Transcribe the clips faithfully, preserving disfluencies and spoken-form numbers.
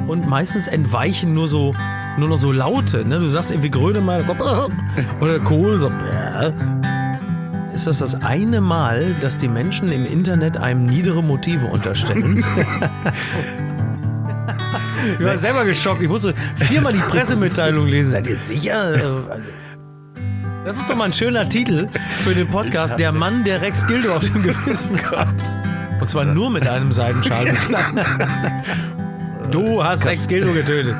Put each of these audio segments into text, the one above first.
und meistens entweichen nur so nur noch so Laute. Ne? Du sagst irgendwie Grönemeyer oder Kohl. So, ist das das eine Mal, dass die Menschen im Internet einem niedere Motive unterstellen? Ich war selber geschockt. Ich musste viermal die Pressemitteilung lesen. Seid ihr sicher? Das ist doch mal ein schöner Titel für den Podcast. Der Mann, der Rex Gildo auf dem Gewissen hat. Und zwar nur mit einem Seidenschal. Du hast Rex Gildo getötet.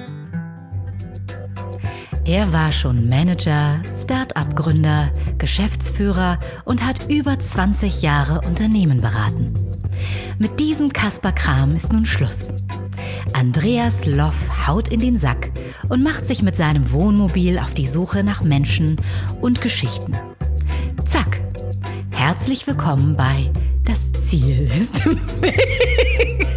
Er war schon Manager, Start-up-Gründer, Geschäftsführer und hat über zwanzig Jahre Unternehmen beraten. Mit diesem Kasper Kram ist nun Schluss. Andreas Loff haut in den Sack und macht sich mit seinem Wohnmobil auf die Suche nach Menschen und Geschichten. Zack! Herzlich willkommen bei Das Ziel ist im Weg.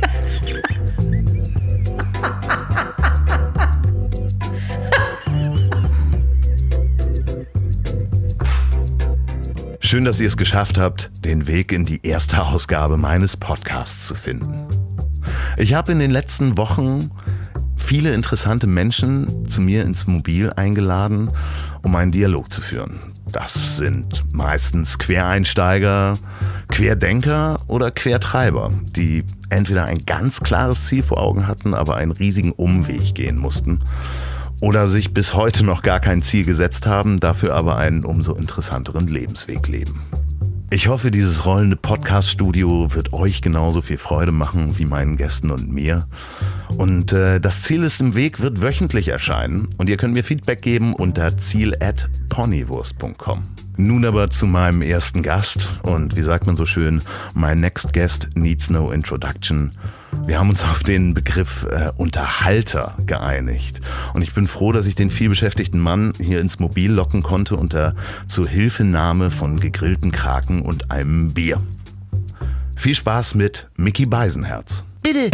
Schön, dass ihr es geschafft habt, den Weg in die erste Ausgabe meines Podcasts zu finden. Ich habe in den letzten Wochen viele interessante Menschen zu mir ins Mobil eingeladen, um einen Dialog zu führen. Das sind meistens Quereinsteiger, Querdenker oder Quertreiber, die entweder ein ganz klares Ziel vor Augen hatten, aber einen riesigen Umweg gehen mussten. Oder sich bis heute noch gar kein Ziel gesetzt haben, dafür aber einen umso interessanteren Lebensweg leben. Ich hoffe, dieses rollende Podcast-Studio wird euch genauso viel Freude machen wie meinen Gästen und mir. Und äh, das Ziel ist im Weg wird wöchentlich erscheinen und ihr könnt mir Feedback geben unter ziel at ponywurst punkt com. Nun aber zu meinem ersten Gast und wie sagt man so schön, my next guest needs no introduction. Wir haben uns auf den Begriff äh, Unterhalter geeinigt und ich bin froh, dass ich den vielbeschäftigten Mann hier ins Mobil locken konnte unter Zuhilfenahme von gegrillten Kraken und einem Bier. Viel Spaß mit Micky Beisenherz. Bitte!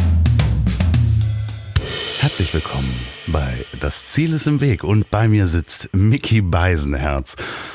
Herzlich willkommen bei Das Ziel ist im Weg und bei mir sitzt Micky Beisenherz.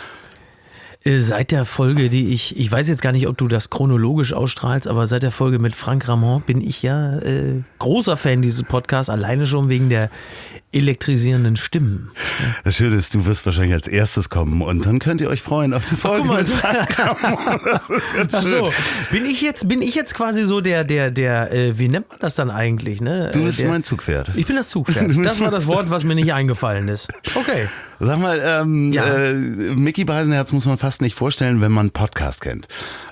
Seit der Folge, die ich, ich weiß jetzt gar nicht, ob du das chronologisch ausstrahlst, aber seit der Folge mit Frank Ramon bin ich ja äh, großer Fan dieses Podcasts, alleine schon wegen der elektrisierenden Stimmen. Das Schöne ist, du wirst wahrscheinlich als erstes kommen und dann könnt ihr euch freuen auf die Folge. Ach, guck mal, mit Frank Ramon. Das ist ganz Ach so, bin ich jetzt, bin ich jetzt quasi so der, der, der, äh, wie nennt man das dann eigentlich? Ne? Du bist der, mein Zugpferd. Ich bin das Zugpferd. Das war das Wort, was mir nicht eingefallen ist. Okay. Sag mal, ähm, ja. äh, Micky Beisenherz muss man fast nicht vorstellen, wenn man einen Podcast kennt.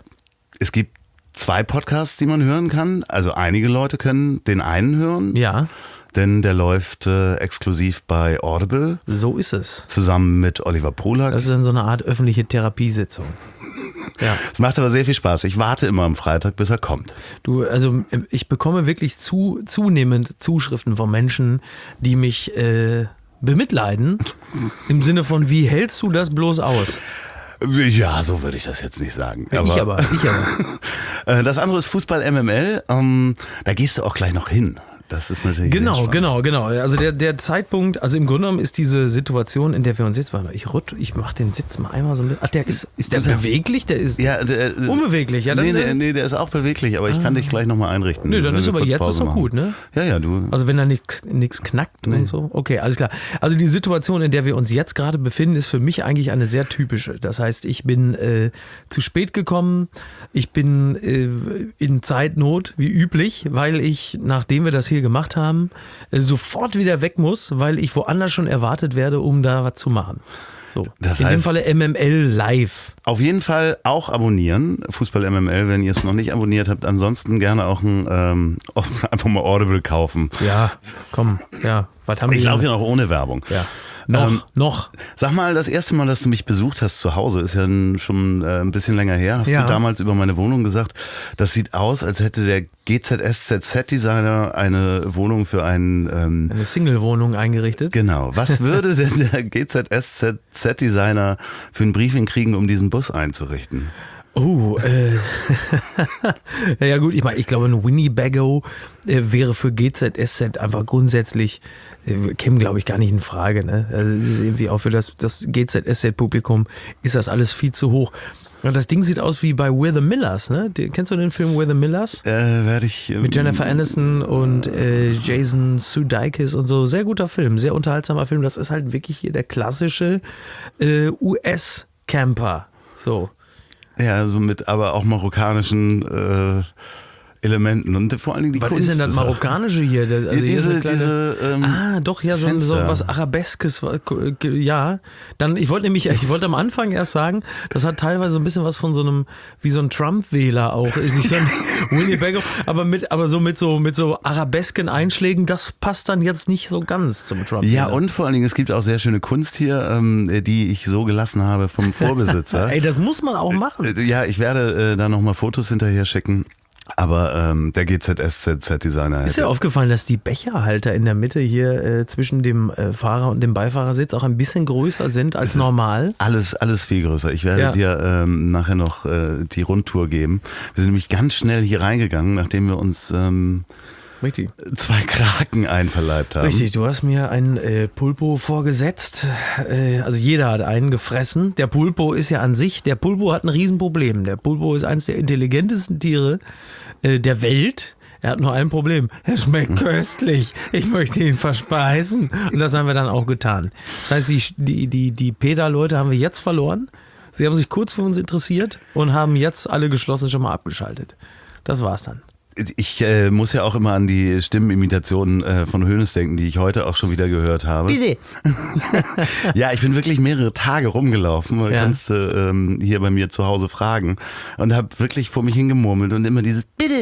Es gibt zwei Podcasts, die man hören kann. Also einige Leute können den einen hören. Ja. Denn der läuft äh, exklusiv bei Audible. So ist es. Zusammen mit Oliver Polak. Das ist dann so eine Art öffentliche Therapiesitzung. Ja. Es macht aber sehr viel Spaß. Ich warte immer am Freitag, bis er kommt. Du, also ich bekomme wirklich zu, zunehmend Zuschriften von Menschen, die mich äh, bemitleiden. Im Sinne von, wie hältst du das bloß aus? Ja, so würde ich das jetzt nicht sagen. Aber, ich aber, ich aber. Das andere ist Fußball M M L. Ähm, da gehst du auch gleich noch hin. Das ist natürlich Genau, genau, genau. Also der, der Zeitpunkt, also im Grunde genommen ist diese Situation, in der wir uns jetzt, warte mal, ich rutsch, ich mach den Sitz mal einmal so mit. Ach, der ist, ist der beweglich? Der ist ja, der, unbeweglich, ja? Dann, nee, der, nee, der ist auch beweglich, aber ich kann dich gleich nochmal einrichten. Nö, dann ist aber jetzt ist doch gut, ne? Ja, ja, du. Also wenn da nichts knackt nee. und so. Okay, alles klar. Also die Situation, in der wir uns jetzt gerade befinden, ist für mich eigentlich eine sehr typische. Das heißt, ich bin äh, zu spät gekommen, ich bin äh, in Zeitnot, wie üblich, weil ich, nachdem wir das hier gemacht haben, sofort wieder weg muss, weil ich woanders schon erwartet werde, um da was zu machen. So. Das in heißt, dem Falle M M L live. Auf jeden Fall auch abonnieren, Fußball M M L, wenn ihr es noch nicht abonniert habt. Ansonsten gerne auch ein, ähm, einfach mal Audible kaufen. Ja, komm, ja. Was haben ich wir laufe ja noch ohne Werbung. Ja. Noch, ähm, noch. Sag mal, das erste Mal, dass du mich besucht hast zu Hause, ist ja schon äh, ein bisschen länger her. Hast ja. du damals über meine Wohnung gesagt, das sieht aus, als hätte der G Z S Z Z-Designer eine Wohnung für einen... Ähm, eine Single-Wohnung eingerichtet. Genau. Was würde denn der G Z S Z-Designer für ein Briefing kriegen, um diesen Bus einzurichten? Oh, äh, ja gut, ich meine, ich glaube, ein Winnebago äh, wäre für G Z S Z einfach grundsätzlich, äh, käme glaube ich gar nicht in Frage. Ne? Also das ist irgendwie auch für das, das G Z S Z-Publikum ist das alles viel zu hoch. Und das Ding sieht aus wie bei We're the Millers, ne? Die, kennst du den Film We're the Millers? Äh, werde ich... Ähm, Mit Jennifer Aniston und äh, Jason Sudeikis und so. Sehr guter Film, sehr unterhaltsamer Film. Das ist halt wirklich hier der klassische äh, U S-Camper. So. Ja, so mit aber auch marokkanischen äh, Elementen und vor allen Dingen die Was Kunst. ist denn das Marokkanische hier? Also ja, hier diese, ist kleine, diese ähm, ah, doch, ja, so, so was Arabeskes. Ja, dann, ich wollte nämlich, ich wollte am Anfang erst sagen, das hat teilweise so ein bisschen was von so einem, wie so ein Trump-Wähler auch. Sich so ein Winnebago, aber mit, aber so mit so, mit so arabesken Einschlägen, das passt dann jetzt nicht so ganz zum Trump-Wähler. Ja, und vor allen Dingen, es gibt auch sehr schöne Kunst hier, ähm, die ich so gelassen habe vom Vorbesitzer. Ey, das muss man auch machen. Ja, ich werde äh, da nochmal Fotos hinterher schicken. Aber ähm, der G Z S Z Z-Designer. Ist dir aufgefallen, dass die Becherhalter in der Mitte hier äh, zwischen dem äh, Fahrer und dem Beifahrersitz auch ein bisschen größer sind als normal? Alles, alles viel größer. Ich werde ja. dir ähm, nachher noch äh, die Rundtour geben. Wir sind nämlich ganz schnell hier reingegangen, nachdem wir uns ähm, Richtig. zwei Kraken einverleibt haben. Richtig, du hast mir einen äh, Pulpo vorgesetzt. Äh, also jeder hat einen gefressen. Der Pulpo ist ja an sich, der Pulpo hat ein Riesenproblem. Der Pulpo ist eines der intelligentesten Tiere äh, der Welt. Er hat nur ein Problem. Er schmeckt köstlich. Ich möchte ihn verspeisen. Und das haben wir dann auch getan. Das heißt, die, die, die, die PETA-Leute haben wir jetzt verloren. Sie haben sich kurz für uns interessiert und haben jetzt alle geschlossen schon mal abgeschaltet. Das war's dann. Ich äh, muss ja auch immer an die Stimmenimitationen äh, von Hoeneß denken, die ich heute auch schon wieder gehört habe. Bitte. Ja, ich bin wirklich mehrere Tage rumgelaufen. Ja. Kannst du ähm, hier bei mir zu Hause fragen. Und habe wirklich vor mich hingemurmelt und immer dieses Bitte.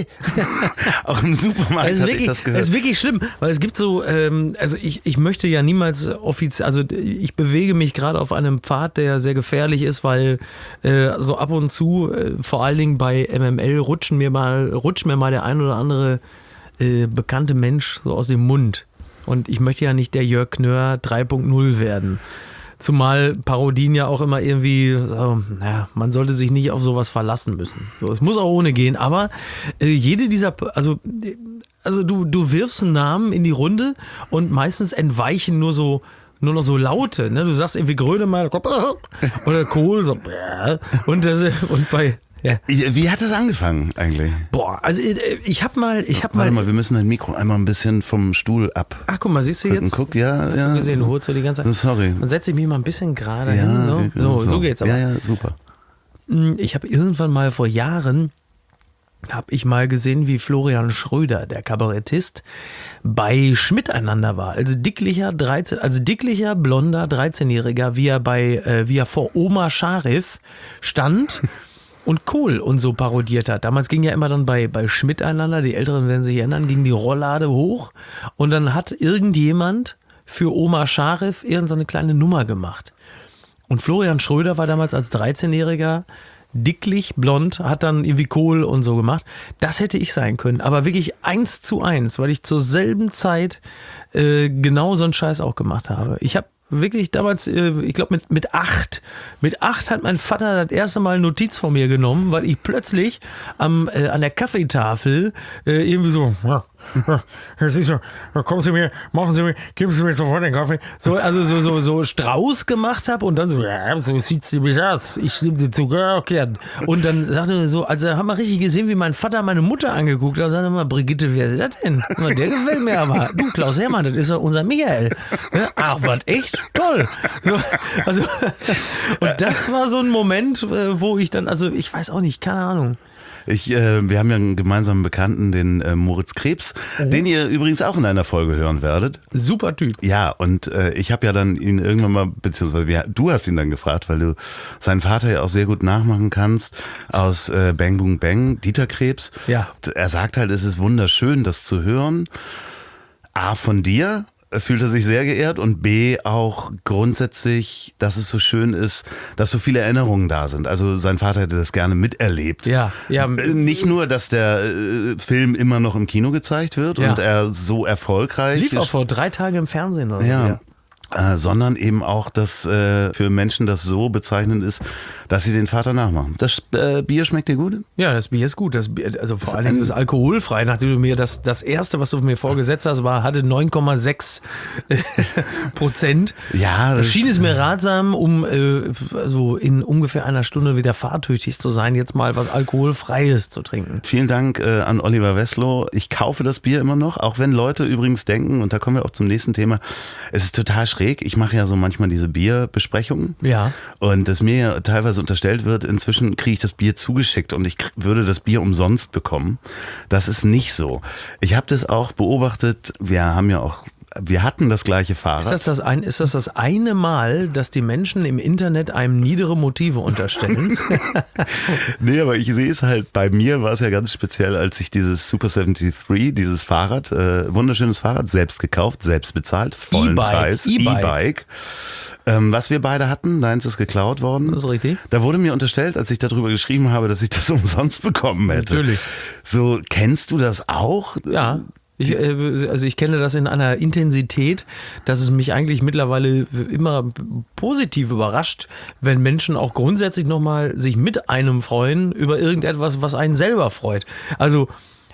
Auch im Supermarkt habe ich das gehört. Es ist wirklich schlimm, weil es gibt so, ähm, also ich, ich möchte ja niemals offiziell, also ich bewege mich gerade auf einem Pfad, der sehr gefährlich ist, weil äh, so ab und zu, äh, vor allen Dingen bei M M L, rutschen mir mal, rutscht mir mal der ein oder andere äh, bekannte Mensch so aus dem Mund. Und ich möchte ja nicht der Jörg Knör drei Punkt null werden. Zumal Parodien ja auch immer irgendwie, so, naja, man sollte sich nicht auf sowas verlassen müssen. So, es muss auch ohne gehen, aber äh, jede dieser, also, also du, du wirfst einen Namen in die Runde und meistens entweichen nur so, nur noch so Laute. Ne? Du sagst irgendwie Grönemeyer oder Kohl so, und, das, und bei Ja. Wie hat das angefangen eigentlich? Boah, also ich hab mal, ich hab Warte mal, mal, wir müssen dein Mikro einmal ein bisschen vom Stuhl ab. ach guck mal, siehst du jetzt? Guck, ja, ja. Gesehen, du holst so die ganze Zeit. Sorry. Dann setze ich mich mal ein bisschen gerade Ja, hin. So, so, so geht's aber. Ja, ja, super. Ich habe irgendwann mal vor Jahren, habe ich mal gesehen, wie Florian Schröder, der Kabarettist, bei Schmiteinander war. Also dicklicher, dreizehn, also dicklicher, blonder dreizehnjähriger, wie er bei, äh, wie er vor Omar Sharif stand und Kohl und so parodiert hat. Damals ging ja immer dann bei, bei Schmiteinander, die Älteren werden sich erinnern, ging die Rolllade hoch und dann hat irgendjemand für Omar Sharif irgendeine kleine Nummer gemacht. Und Florian Schröder war damals als dreizehnjähriger dicklich, blond, hat dann irgendwie Kohl und so gemacht. Das hätte ich sein können, aber wirklich eins zu eins, weil ich zur selben Zeit äh, genau so einen Scheiß auch gemacht habe. Ich habe wirklich damals, äh, ich glaube mit, mit acht, mit acht hat mein Vater das erste Mal Notiz von mir genommen, weil ich plötzlich am, äh, an der Kaffeetafel äh, irgendwie so, ja, ja, sicher, da kommen Sie mir, machen Sie mir, geben Sie mir sofort den Kaffee. So, also so, so, so Strauß gemacht habe und dann so, ja, so sieht's nämlich aus. Ich nehme den Zucker, okay. Und dann sagte er so, also haben wir richtig gesehen, wie mein Vater meine Mutter angeguckt hat. Da sagte er mal, Brigitte, wer ist das denn? Der gefällt mir aber. Du, Klaus Hermann, das ist ja unser Michael. Ja, ach, was, echt? Toll. So, also, und das war so ein Moment, wo ich dann, also ich weiß auch nicht, keine Ahnung. Ich, äh, wir haben ja einen gemeinsamen Bekannten, den äh, Moritz Krebs, mhm. den ihr übrigens auch in einer Folge hören werdet. Super Typ. Ja, und äh, ich habe ja dann ihn irgendwann mal, beziehungsweise wir, du hast ihn dann gefragt, weil du seinen Vater ja auch sehr gut nachmachen kannst, aus äh, Bang Boom Bang, Dieter Krebs. Ja. Und er sagt halt, es ist wunderschön, das zu hören. A, von dir. Fühlt er sich sehr geehrt und B, auch grundsätzlich, dass es so schön ist, dass so viele Erinnerungen da sind. Also sein Vater hätte das gerne miterlebt. Ja, ja. Nicht nur, dass der äh, Film immer noch im Kino gezeigt wird ja. und er so erfolgreich Lief ist. auch vor drei Tagen im Fernsehen oder ja. so. Ja. Äh, sondern eben auch, dass äh, für Menschen das so bezeichnend ist, dass sie den Vater nachmachen. Das äh, Bier schmeckt dir gut? Ja, das Bier ist gut. Das Bier, also vor allen Dingen ist es alkoholfrei. Nachdem du mir das, das erste, was du mir vorgesetzt hast, war, hatte neun Komma sechs Prozent. Ja, das das schien es mir ratsam, um äh, also in ungefähr einer Stunde wieder fahrtüchtig zu sein, jetzt mal was Alkoholfreies zu trinken. Vielen Dank äh, an Oliver Wesslow. Ich kaufe das Bier immer noch, auch wenn Leute übrigens denken, und da kommen wir auch zum nächsten Thema, es ist total schräg. Ich mache ja so manchmal diese Bierbesprechungen. Ja. Und dass mir teilweise unterstellt wird, inzwischen kriege ich das Bier zugeschickt und ich würde das Bier umsonst bekommen. Das ist nicht so. Ich habe das auch beobachtet. Wir haben ja auch Wir hatten das gleiche Fahrrad. Ist das das, ein, ist das das eine Mal, dass die Menschen im Internet einem niedere Motive unterstellen? Nee, aber ich sehe es halt, bei mir war es ja ganz speziell, als ich dieses Super dreiundsiebzig, dieses Fahrrad, äh, wunderschönes Fahrrad, selbst gekauft, selbst bezahlt, vollen E-Bike, Preis, E-Bike. E-Bike. Ähm, was wir beide hatten, deins ist geklaut worden. Das ist richtig. Da wurde mir unterstellt, als ich darüber geschrieben habe, dass ich das umsonst bekommen hätte. Natürlich. So, kennst du das auch? Ja. Ich, also ich kenne das in einer Intensität, dass es mich eigentlich mittlerweile immer positiv überrascht, wenn Menschen auch grundsätzlich nochmal sich mit einem freuen über irgendetwas, was einen selber freut. Also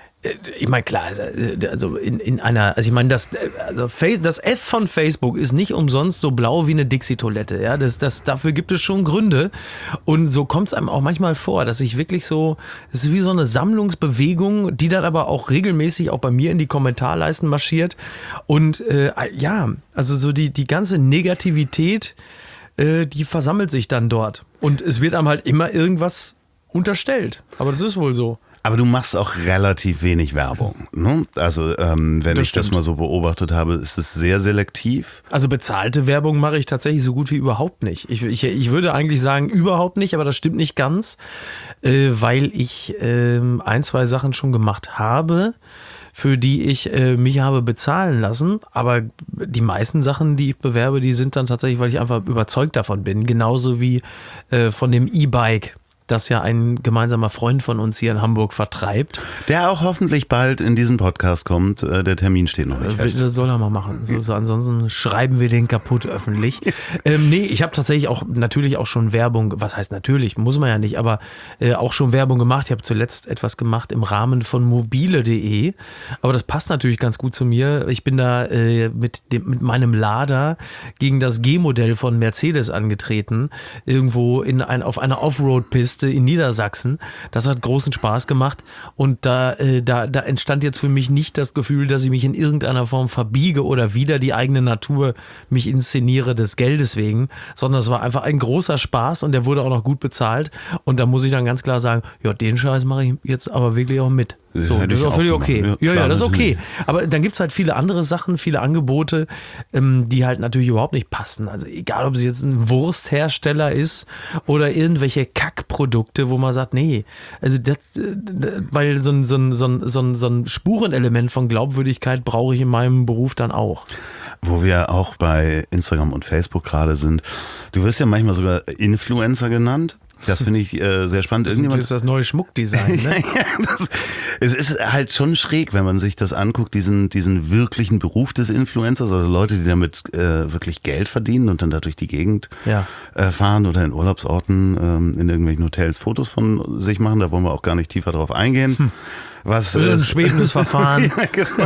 ich meine, klar, also in, in einer, also ich meine, das, also das F von Facebook ist nicht umsonst so blau wie eine Dixie-Toilette, ja, das, das, dafür gibt es schon Gründe und so kommt es einem auch manchmal vor, dass ich wirklich so, es ist wie so eine Sammlungsbewegung, die dann aber auch regelmäßig auch bei mir in die Kommentarleisten marschiert und äh, ja, also so die, die ganze Negativität, äh, die versammelt sich dann dort und es wird einem halt immer irgendwas unterstellt, aber das ist wohl so. Aber du machst auch relativ wenig Werbung, ne? Also ähm, wenn Das ich stimmt. das mal so beobachtet habe, ist es sehr selektiv. Also bezahlte Werbung mache ich tatsächlich so gut wie überhaupt nicht. Ich, ich, ich würde eigentlich sagen überhaupt nicht, aber das stimmt nicht ganz, äh, weil ich äh, ein, zwei Sachen schon gemacht habe, für die ich äh, mich habe bezahlen lassen. Aber die meisten Sachen, die ich bewerbe, die sind dann tatsächlich, weil ich einfach überzeugt davon bin. Genauso wie äh, von dem E-Bike, das ja ein gemeinsamer Freund von uns hier in Hamburg vertreibt. Der auch hoffentlich bald in diesen Podcast kommt. Äh, der Termin steht noch nicht Das fest. soll er mal machen. So, so, ansonsten schreiben wir den kaputt öffentlich. ähm, nee, ich habe tatsächlich auch natürlich auch schon Werbung, was heißt natürlich, muss man ja nicht, aber äh, auch schon Werbung gemacht. Ich habe zuletzt etwas gemacht im Rahmen von mobile punkt de. Aber das passt natürlich ganz gut zu mir. Ich bin da äh, mit, dem, mit meinem Lader gegen das G-Modell von Mercedes angetreten. Irgendwo in ein, auf einer Offroad-Piste in Niedersachsen. Das hat großen Spaß gemacht und da, äh, da, da entstand jetzt für mich nicht das Gefühl, dass ich mich in irgendeiner Form verbiege oder wieder die eigene Natur mich inszeniere des Geldes wegen, sondern es war einfach ein großer Spaß und der wurde auch noch gut bezahlt und da muss ich dann ganz klar sagen, ja, den Scheiß mache ich jetzt aber wirklich auch mit. So, Hätte das ich ist auch auch völlig gemacht. okay. Ja, Ja, ja, klar, das ist okay. natürlich. Aber dann gibt es halt viele andere Sachen, viele Angebote, ähm, die halt natürlich überhaupt nicht passen. Also egal, ob es jetzt ein Wursthersteller ist oder irgendwelche Kackprodukte, wo man sagt, nee, also das, das, weil so ein, so, ein, so, ein, so, ein, so ein Spurenelement von Glaubwürdigkeit brauche ich in meinem Beruf dann auch. Wo wir auch bei Instagram und Facebook gerade sind. Du wirst ja manchmal sogar Influencer genannt. Das finde ich äh, sehr spannend. Das Irgendjemand ist das neue Schmuckdesign, ne? ja, das, es ist halt schon schräg, wenn man sich das anguckt, diesen, diesen wirklichen Beruf des Influencers, also Leute, die damit äh, wirklich Geld verdienen und dann da durch die Gegend Ja. äh, fahren oder in Urlaubsorten ähm, in irgendwelchen Hotels Fotos von sich machen, da wollen wir auch gar nicht tiefer drauf eingehen. Hm. Was, Das ist ein äh, schwebendes Verfahren. ja, genau.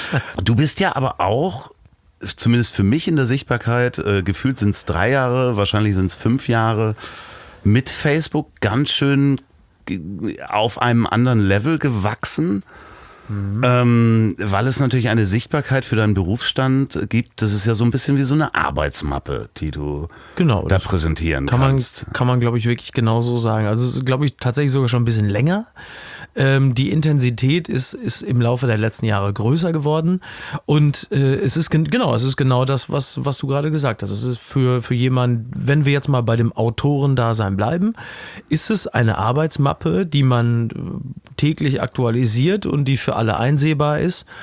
Du bist ja aber auch, zumindest für mich in der Sichtbarkeit, äh, gefühlt sind es drei Jahre, wahrscheinlich sind es fünf Jahre, mit Facebook ganz schön auf einem anderen Level gewachsen, mhm. ähm, weil es natürlich eine Sichtbarkeit für deinen Berufsstand gibt. Das ist ja so ein bisschen wie so eine Arbeitsmappe, die du Genau, da das präsentieren kann man, kannst. kann man, glaube ich, wirklich genauso sagen. Also es ist, glaube ich, tatsächlich sogar schon ein bisschen länger. Ähm, die Intensität ist, ist im Laufe der letzten Jahre größer geworden und äh, es ist gen- genau, es ist genau das, was, was du gerade gesagt hast. Es ist für, für jemanden, wenn wir jetzt mal bei dem Autorendasein bleiben, ist es eine Arbeitsmappe, die man täglich aktualisiert und die für alle einsehbar ist.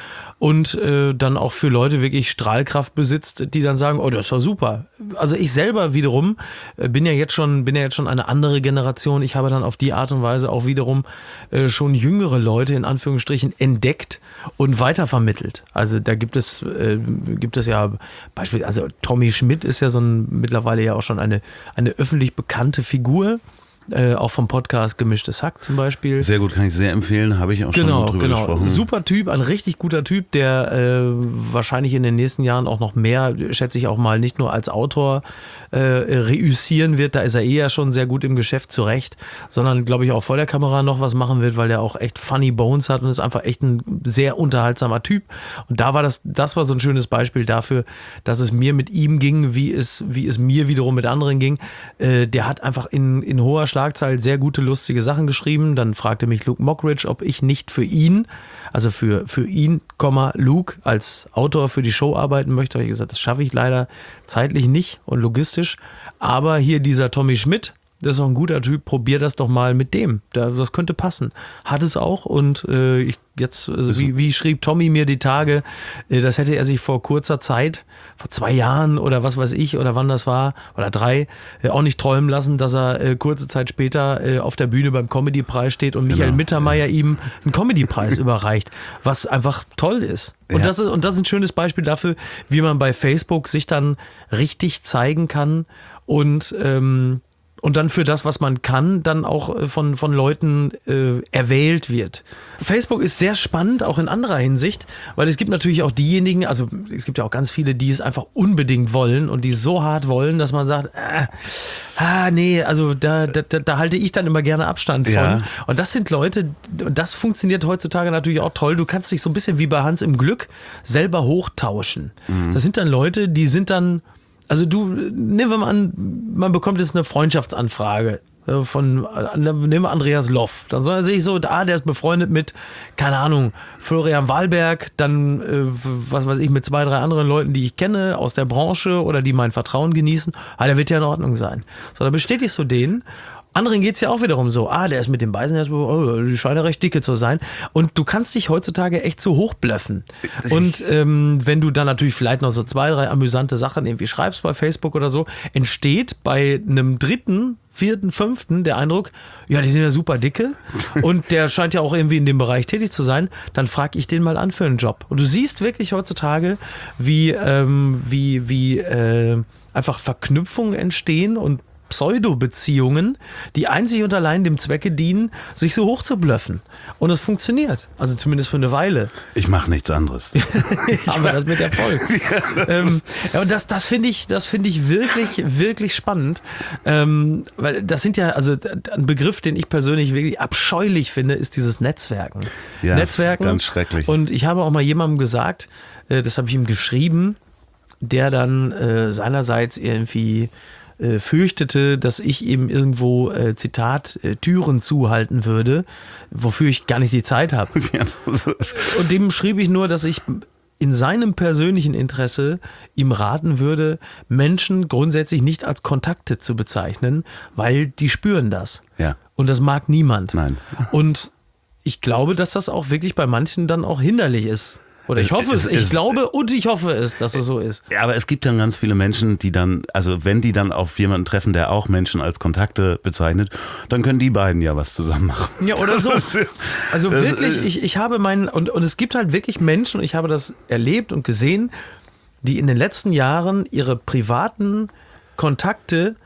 und äh, dann auch für Leute wirklich Strahlkraft besitzt, die dann sagen, oh, das war super. Also ich selber wiederum äh, bin ja jetzt schon, bin ja jetzt schon eine andere Generation. Ich habe dann auf die Art und Weise auch wiederum äh, schon jüngere Leute in Anführungsstrichen entdeckt und weitervermittelt. Also da gibt es, äh, gibt es ja beispielsweise, also Tommy Schmidt ist ja so ein, mittlerweile ja auch schon eine, eine öffentlich bekannte Figur. Äh, auch vom Podcast Gemischtes Hack zum Beispiel. Sehr gut, kann ich sehr empfehlen, habe ich auch genau, schon drüber genau. gesprochen. Super Typ, ein richtig guter Typ, der äh, wahrscheinlich in den nächsten Jahren auch noch mehr, schätze ich auch mal, nicht nur als Autor äh, reüssieren wird, da ist er eh ja schon sehr gut im Geschäft zurecht, sondern glaube ich auch vor der Kamera noch was machen wird, weil der auch echt funny Bones hat und ist einfach echt ein sehr unterhaltsamer Typ. Und da war das, das war so ein schönes Beispiel dafür, dass es mir mit ihm ging, wie es, wie es mir wiederum mit anderen ging. Äh, der hat einfach in, in hoher Schlagzeile sehr gute, lustige Sachen geschrieben. Dann fragte mich Luke Mockridge, ob ich nicht für ihn, also für, für ihn, Luke, als Autor für die Show arbeiten möchte. Da habe ich gesagt, das schaffe ich leider zeitlich nicht und logistisch. Aber hier dieser Tommy Schmidt, das ist auch ein guter Typ, probier das doch mal mit dem. Das könnte passen. Hat es auch und äh, ich jetzt, also wie, wie schrieb Tommy mir die Tage, äh, das hätte er sich vor kurzer Zeit, vor zwei Jahren oder was weiß ich oder wann das war, oder drei, äh, auch nicht träumen lassen, dass er äh, kurze Zeit später äh, auf der Bühne beim Comedy-Preis steht und Michael genau. Mittermeier ihm einen Comedy-Preis überreicht, was einfach toll ist. Und, Ja. das ist. und das ist ein schönes Beispiel dafür, wie man bei Facebook sich dann richtig zeigen kann und ähm, und dann für das, was man kann, dann auch von, von Leuten äh, erwählt wird. Facebook ist sehr spannend, auch in anderer Hinsicht, weil es gibt natürlich auch diejenigen, also es gibt ja auch ganz viele, die es einfach unbedingt wollen und die es so hart wollen, dass man sagt, äh, ah, nee, also da, da, da halte ich dann immer gerne Abstand von. Ja. Und das sind Leute, und das funktioniert heutzutage natürlich auch toll, du kannst dich so ein bisschen wie bei Hans im Glück selber hochtauschen. Mhm. Das sind dann Leute, die sind dann, also du, nehmen wir mal an, man bekommt jetzt eine Freundschaftsanfrage von, nehmen wir Andreas Loff. Dann soll er sich so, ah, der ist befreundet mit, keine Ahnung, Florian Wahlberg, dann, äh, was weiß ich, mit zwei, drei anderen Leuten, die ich kenne aus der Branche oder die mein Vertrauen genießen. Ah, der wird ja in Ordnung sein. So, dann bestätigst du den. Anderen geht es ja auch wiederum so, ah, der ist mit dem Beisenherz, oh, die scheinen recht dicke zu sein. Und du kannst dich heutzutage echt so hochblöffen. Und ähm, wenn du dann natürlich vielleicht noch so zwei, drei amüsante Sachen irgendwie schreibst bei Facebook oder so, entsteht bei einem dritten, vierten, fünften der Eindruck, ja, die sind ja super dicke und der scheint ja auch irgendwie in dem Bereich tätig zu sein, dann frage ich den mal an für einen Job. Und du siehst wirklich heutzutage, wie, ähm, wie, wie äh, einfach Verknüpfungen entstehen und Pseudo-Beziehungen, die einzig und allein dem Zwecke dienen, sich so hoch zu blöffen. Und es funktioniert. Also zumindest für eine Weile. Ich mache nichts anderes. Aber das mit Erfolg. ja, ähm, ja, und das, das finde ich, das finde ich wirklich, wirklich spannend. Ähm, weil das sind ja, also ein Begriff, den ich persönlich wirklich abscheulich finde, ist dieses Netzwerken. Ja, Netzwerken. Ganz schrecklich. Und ich habe auch mal jemandem gesagt, äh, das habe ich ihm geschrieben, der dann äh, seinerseits irgendwie Äh, fürchtete, dass ich ihm irgendwo, äh, Zitat, äh, Türen zuhalten würde, wofür ich gar nicht die Zeit habe. Ja, und dem schrieb ich nur, dass ich in seinem persönlichen Interesse ihm raten würde, Menschen grundsätzlich nicht als Kontakte zu bezeichnen, weil die spüren das. Ja. Und das mag niemand. Nein. Und ich glaube, dass das auch wirklich bei manchen dann auch hinderlich ist. Oder ich hoffe es, Es ich ist- glaube und ich hoffe es, dass es so ist. Ja, aber es gibt dann ganz viele Menschen, die dann, also wenn die dann auf jemanden treffen, der auch Menschen als Kontakte bezeichnet, dann können die beiden ja was zusammen machen. Ja, oder so. Das- Also das wirklich, ist- ich, ich habe meinen, und, und es gibt halt wirklich Menschen, und ich habe das erlebt und gesehen, die in den letzten Jahren ihre privaten Kontakte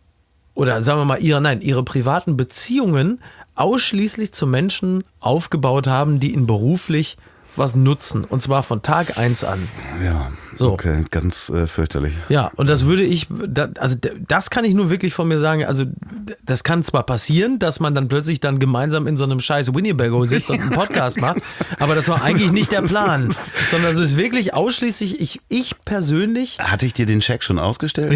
oder sagen wir mal, ihre, nein, ihre privaten Beziehungen ausschließlich zu Menschen aufgebaut haben, die ihnen beruflich was nutzen. Und zwar von Tag eins an. Ja, So. okay, ganz äh, fürchterlich. Ja, und das würde ich, da- also d- das kann ich nur wirklich von mir sagen, also d- das kann zwar passieren, dass man dann plötzlich dann gemeinsam in so einem scheiß Winnebago sitzt und einen Podcast macht, aber das war eigentlich nicht der Plan, sondern es ist wirklich ausschließlich, ich, ich persönlich, Hatte ich dir den Scheck schon ausgestellt?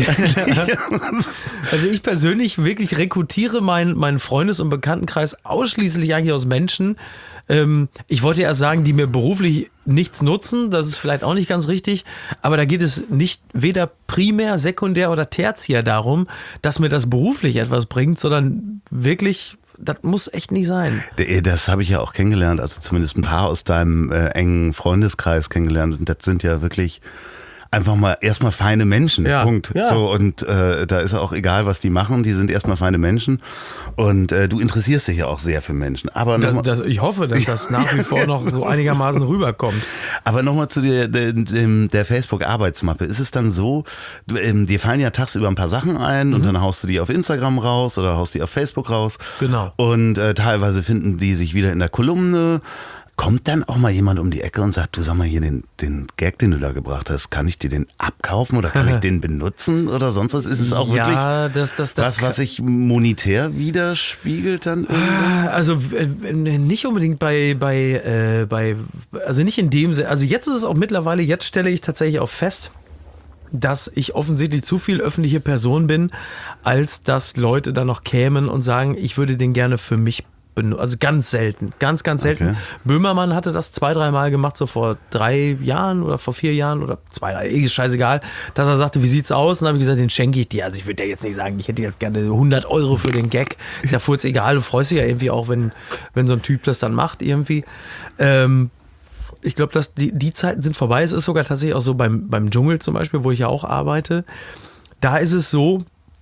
also ich persönlich wirklich rekrutiere meinen, meinen Freundes- und Bekanntenkreis ausschließlich eigentlich aus Menschen, ähm, ich wollte erst sagen, die mir beruflich nichts nutzen, das ist vielleicht auch nicht ganz richtig, aber da geht es nicht weder primär, sekundär oder tertiär darum, dass mir das beruflich etwas bringt, sondern wirklich das muss echt nicht sein. Das habe ich ja auch kennengelernt, also zumindest ein paar aus deinem äh, engen Freundeskreis kennengelernt. Und das sind ja wirklich einfach mal erstmal feine Menschen, ja, Punkt. Ja. So, und äh, da ist auch egal, was die machen, die sind erstmal feine Menschen. Und äh, du interessierst dich ja auch sehr für Menschen. Aber das, mal, das, ich hoffe, dass das nach wie vor noch so einigermaßen rüberkommt. Aber nochmal zu der, der, der Facebook-Arbeitsmappe. Ist es dann so, du, ähm, dir fallen ja tagsüber ein paar Sachen ein mhm. und dann haust du die auf Instagram raus oder haust die auf Facebook raus. Genau. Und äh, teilweise finden die sich wieder in der Kolumne. Kommt dann auch mal jemand um die Ecke und sagt, du sag mal hier, den, den Gag, den du da gebracht hast, kann ich dir den abkaufen oder kann ich den benutzen oder sonst was? Ist es auch ja, wirklich das, das, das was, was sich monetär widerspiegelt dann irgendwann? Also äh, nicht unbedingt bei, bei, äh, bei, also nicht in dem Sinne, also jetzt ist es auch mittlerweile, jetzt stelle ich tatsächlich auch fest, dass ich offensichtlich zu viel öffentliche Person bin, als dass Leute dann noch kämen und sagen, ich würde den gerne für mich also ganz selten, ganz, ganz selten. Okay. Böhmermann hatte das zwei, drei Mal gemacht, so vor drei Jahren oder vor vier Jahren oder zwei, ist scheißegal, dass er sagte, wie sieht's aus? Und dann habe ich gesagt, den schenke ich dir. Also ich würde dir jetzt nicht sagen, ich hätte jetzt gerne hundert Euro für den Gag. Ist ja furz egal, du freust dich ja irgendwie auch, wenn, wenn so ein Typ das dann macht irgendwie. Ähm, ich glaube, dass die, die Zeiten sind vorbei. Es ist sogar tatsächlich auch so beim, beim Dschungel zum Beispiel, wo ich ja auch arbeite. Da ist es so,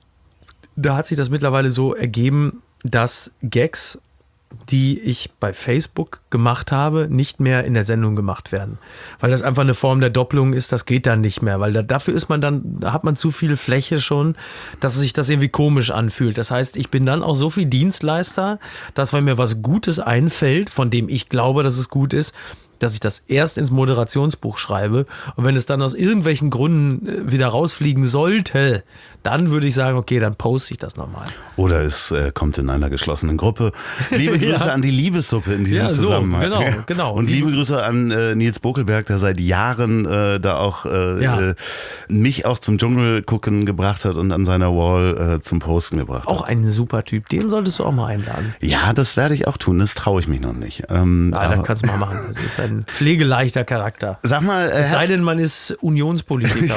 da hat sich das mittlerweile so ergeben, dass Gags, die ich bei Facebook gemacht habe, nicht mehr in der Sendung gemacht werden. Weil das einfach eine Form der Doppelung ist, das geht dann nicht mehr. Weil da, dafür ist man dann, da hat man zu viel Fläche schon, dass sich das irgendwie komisch anfühlt. Das heißt, ich bin dann auch so viel Dienstleister, dass wenn mir was Gutes einfällt, von dem ich glaube, dass es gut ist, dass ich das erst ins Moderationsbuch schreibe. Und wenn es dann aus irgendwelchen Gründen wieder rausfliegen sollte, dann würde ich sagen, okay, dann poste ich das nochmal. Oder es äh, kommt in einer geschlossenen Gruppe. Liebe Grüße ja. an die Liebessuppe in diesem ja, so, Zusammenhang. Genau, genau. Und liebe Grüße an äh, Nils Bokelberg, der seit Jahren äh, da auch äh, ja. äh, mich auch zum Dschungel gucken gebracht hat und an seiner Wall äh, zum Posten gebracht auch hat. Auch ein super Typ. Den solltest du auch mal einladen. Ja, das werde ich auch tun. Das traue ich mich noch nicht. Ähm, Nein, das kannst du mal machen. Das ist ein pflegeleichter Charakter. Sag mal, äh, es sei denn, man ist Unionspolitiker.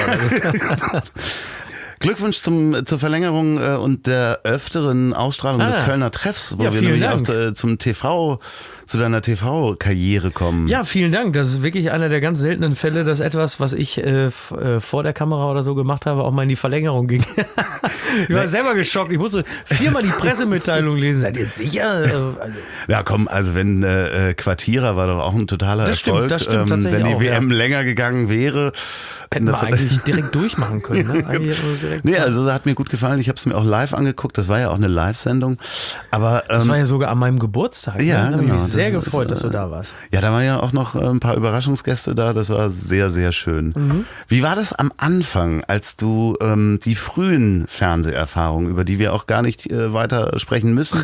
Glückwunsch zum, zur Verlängerung äh, und der öfteren Ausstrahlung ah. des Kölner Treffs, wo ja, wir nämlich Dank. auch äh, zum T V, zu deiner T V-Karriere kommen. Ja, vielen Dank. Das ist wirklich einer der ganz seltenen Fälle, dass etwas, was ich äh, f- äh, vor der Kamera oder so gemacht habe, auch mal in die Verlängerung ging. Ich war selber geschockt. Ich musste viermal die Pressemitteilung lesen. Seid ihr sicher? Also, ja, komm, also wenn äh, Quartierer war doch auch ein totaler das Erfolg. Stimmt, das stimmt ähm, tatsächlich wenn die auch, W M ja. länger gegangen wäre. Hätten wir eigentlich direkt durchmachen können. Ne? Eigentlich hätten wir es direkt nee, also das hat mir gut gefallen. Ich habe es mir auch live angeguckt. Das war ja auch eine Live-Sendung. Aber, ähm, das war ja sogar an meinem Geburtstag. Ja, ne? Da habe genau. ich mich sehr das gefreut, ist, dass du da warst. Ja, da waren ja auch noch ein paar Überraschungsgäste da. Das war sehr, sehr schön. Mhm. Wie war das am Anfang, als du ähm, die frühen Fernseherfahrungen, über die wir auch gar nicht äh, weiter sprechen müssen,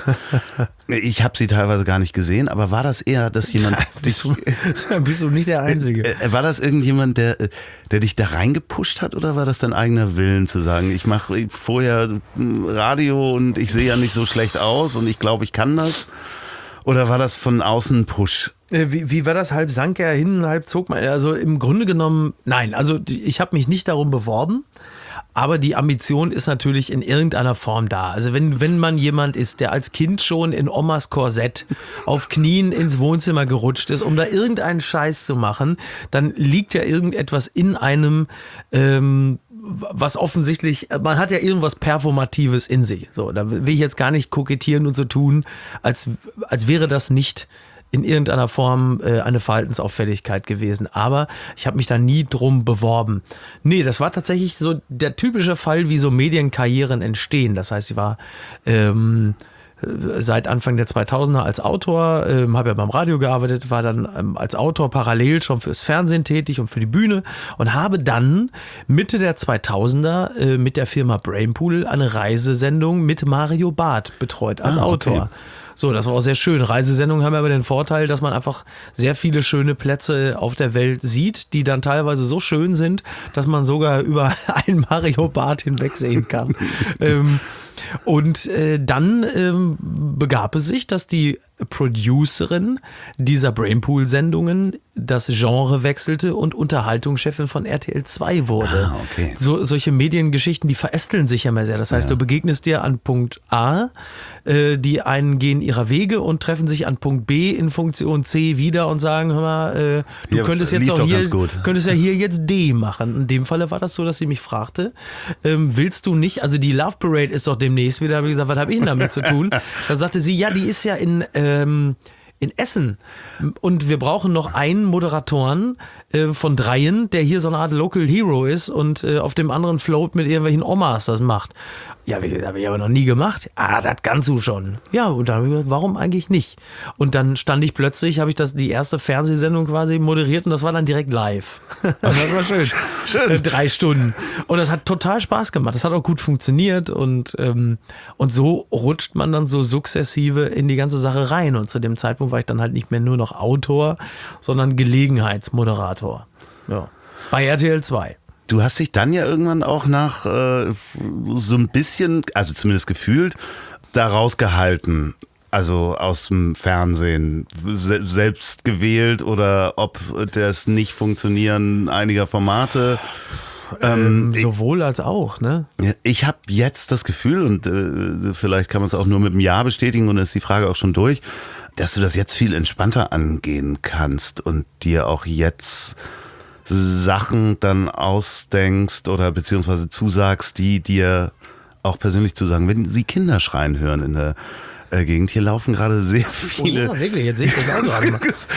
ich habe sie teilweise gar nicht gesehen, aber war das eher, dass jemand... Da bist, du, da bist du nicht der Einzige. Äh, war das irgendjemand, der, der dich da reingepusht hat oder war das dein eigener Willen zu sagen, ich mache vorher Radio und ich sehe ja nicht so schlecht aus und ich glaube, ich kann das? Oder war das von außen Push? Wie, wie war das? Halb sank er hin, halb zog man. Also im Grunde genommen, nein, also ich habe mich nicht darum beworben. Aber die Ambition ist natürlich in irgendeiner Form da. Also wenn, wenn man jemand ist, der als Kind schon in Omas Korsett auf Knien ins Wohnzimmer gerutscht ist, um da irgendeinen Scheiß zu machen, dann liegt ja irgendetwas in einem, ähm, was offensichtlich, man hat ja irgendwas Performatives in sich. So, da will ich jetzt gar nicht kokettieren und so tun, als, als wäre das nicht in irgendeiner Form äh, eine Verhaltensauffälligkeit gewesen. Aber ich habe mich da nie drum beworben. Nee, das war tatsächlich so der typische Fall, wie so Medienkarrieren entstehen. Das heißt, ich war ähm, seit Anfang der zweitausender als Autor, ähm, habe ja beim Radio gearbeitet, war dann ähm, als Autor parallel schon fürs Fernsehen tätig und für die Bühne und habe dann Mitte der zweitausender äh, mit der Firma Brainpool eine Reisesendung mit Mario Barth betreut als ah, okay. Autor. So, das war auch sehr schön. Reisesendungen haben aber den Vorteil, dass man einfach sehr viele schöne Plätze auf der Welt sieht, die dann teilweise so schön sind, dass man sogar über ein Mario Barth hinwegsehen kann. ähm, und äh, dann ähm, begab es sich, dass die Producerin dieser Brainpool-Sendungen das Genre wechselte und Unterhaltungschefin von R T L zwei wurde. Ah, okay. So, solche Mediengeschichten, die verästeln sich ja mal sehr. Das heißt, ja. du begegnest dir an Punkt A, äh, die einen gehen ihrer Wege und treffen sich an Punkt B in Funktion C wieder und sagen, hör mal, äh, du ja, könntest jetzt auch hier, gut. könntest ja hier jetzt D machen. In dem Falle war das so, dass sie mich fragte, ähm, willst du nicht, also die Love Parade ist doch demnächst wieder, da habe ich gesagt, was habe ich denn damit zu tun? Da sagte sie, ja, die ist ja in ähm, in Essen und wir brauchen noch einen Moderatoren äh, von dreien, der hier so eine Art Local Hero ist und äh, auf dem anderen Float mit irgendwelchen Omas das macht. Ja, das habe ich aber noch nie gemacht. Ah, das kannst du schon. Ja, und dann habe ich gesagt, warum eigentlich nicht? Und dann stand ich plötzlich, habe ich das die erste Fernsehsendung quasi moderiert und das war dann direkt live. Das war schön. schön. Äh, drei Stunden. Und das hat total Spaß gemacht. Das hat auch gut funktioniert und, ähm, und so rutscht man dann so sukzessive in die ganze Sache rein. Und zu dem Zeitpunkt war ich dann halt nicht mehr nur noch Autor, sondern Gelegenheitsmoderator. Ja. Bei R T L zwei. Du hast dich dann ja irgendwann auch nach äh, so ein bisschen, also zumindest gefühlt, da rausgehalten. Also aus dem Fernsehen, se- selbst gewählt oder ob das Nicht-Funktionieren einiger Formate. Ähm, sowohl als auch, ne? Ich habe jetzt das Gefühl, und äh, vielleicht kann man es auch nur mit einem Ja bestätigen und dann ist die Frage auch schon durch, dass du das jetzt viel entspannter angehen kannst und dir auch jetzt Sachen dann ausdenkst oder beziehungsweise zusagst, die dir auch persönlich zusagen. Wenn sie Kinder schreien hören in der äh, Gegend, hier laufen gerade sehr viele. Oh ja, wirklich, jetzt sehe ich das auch gerade.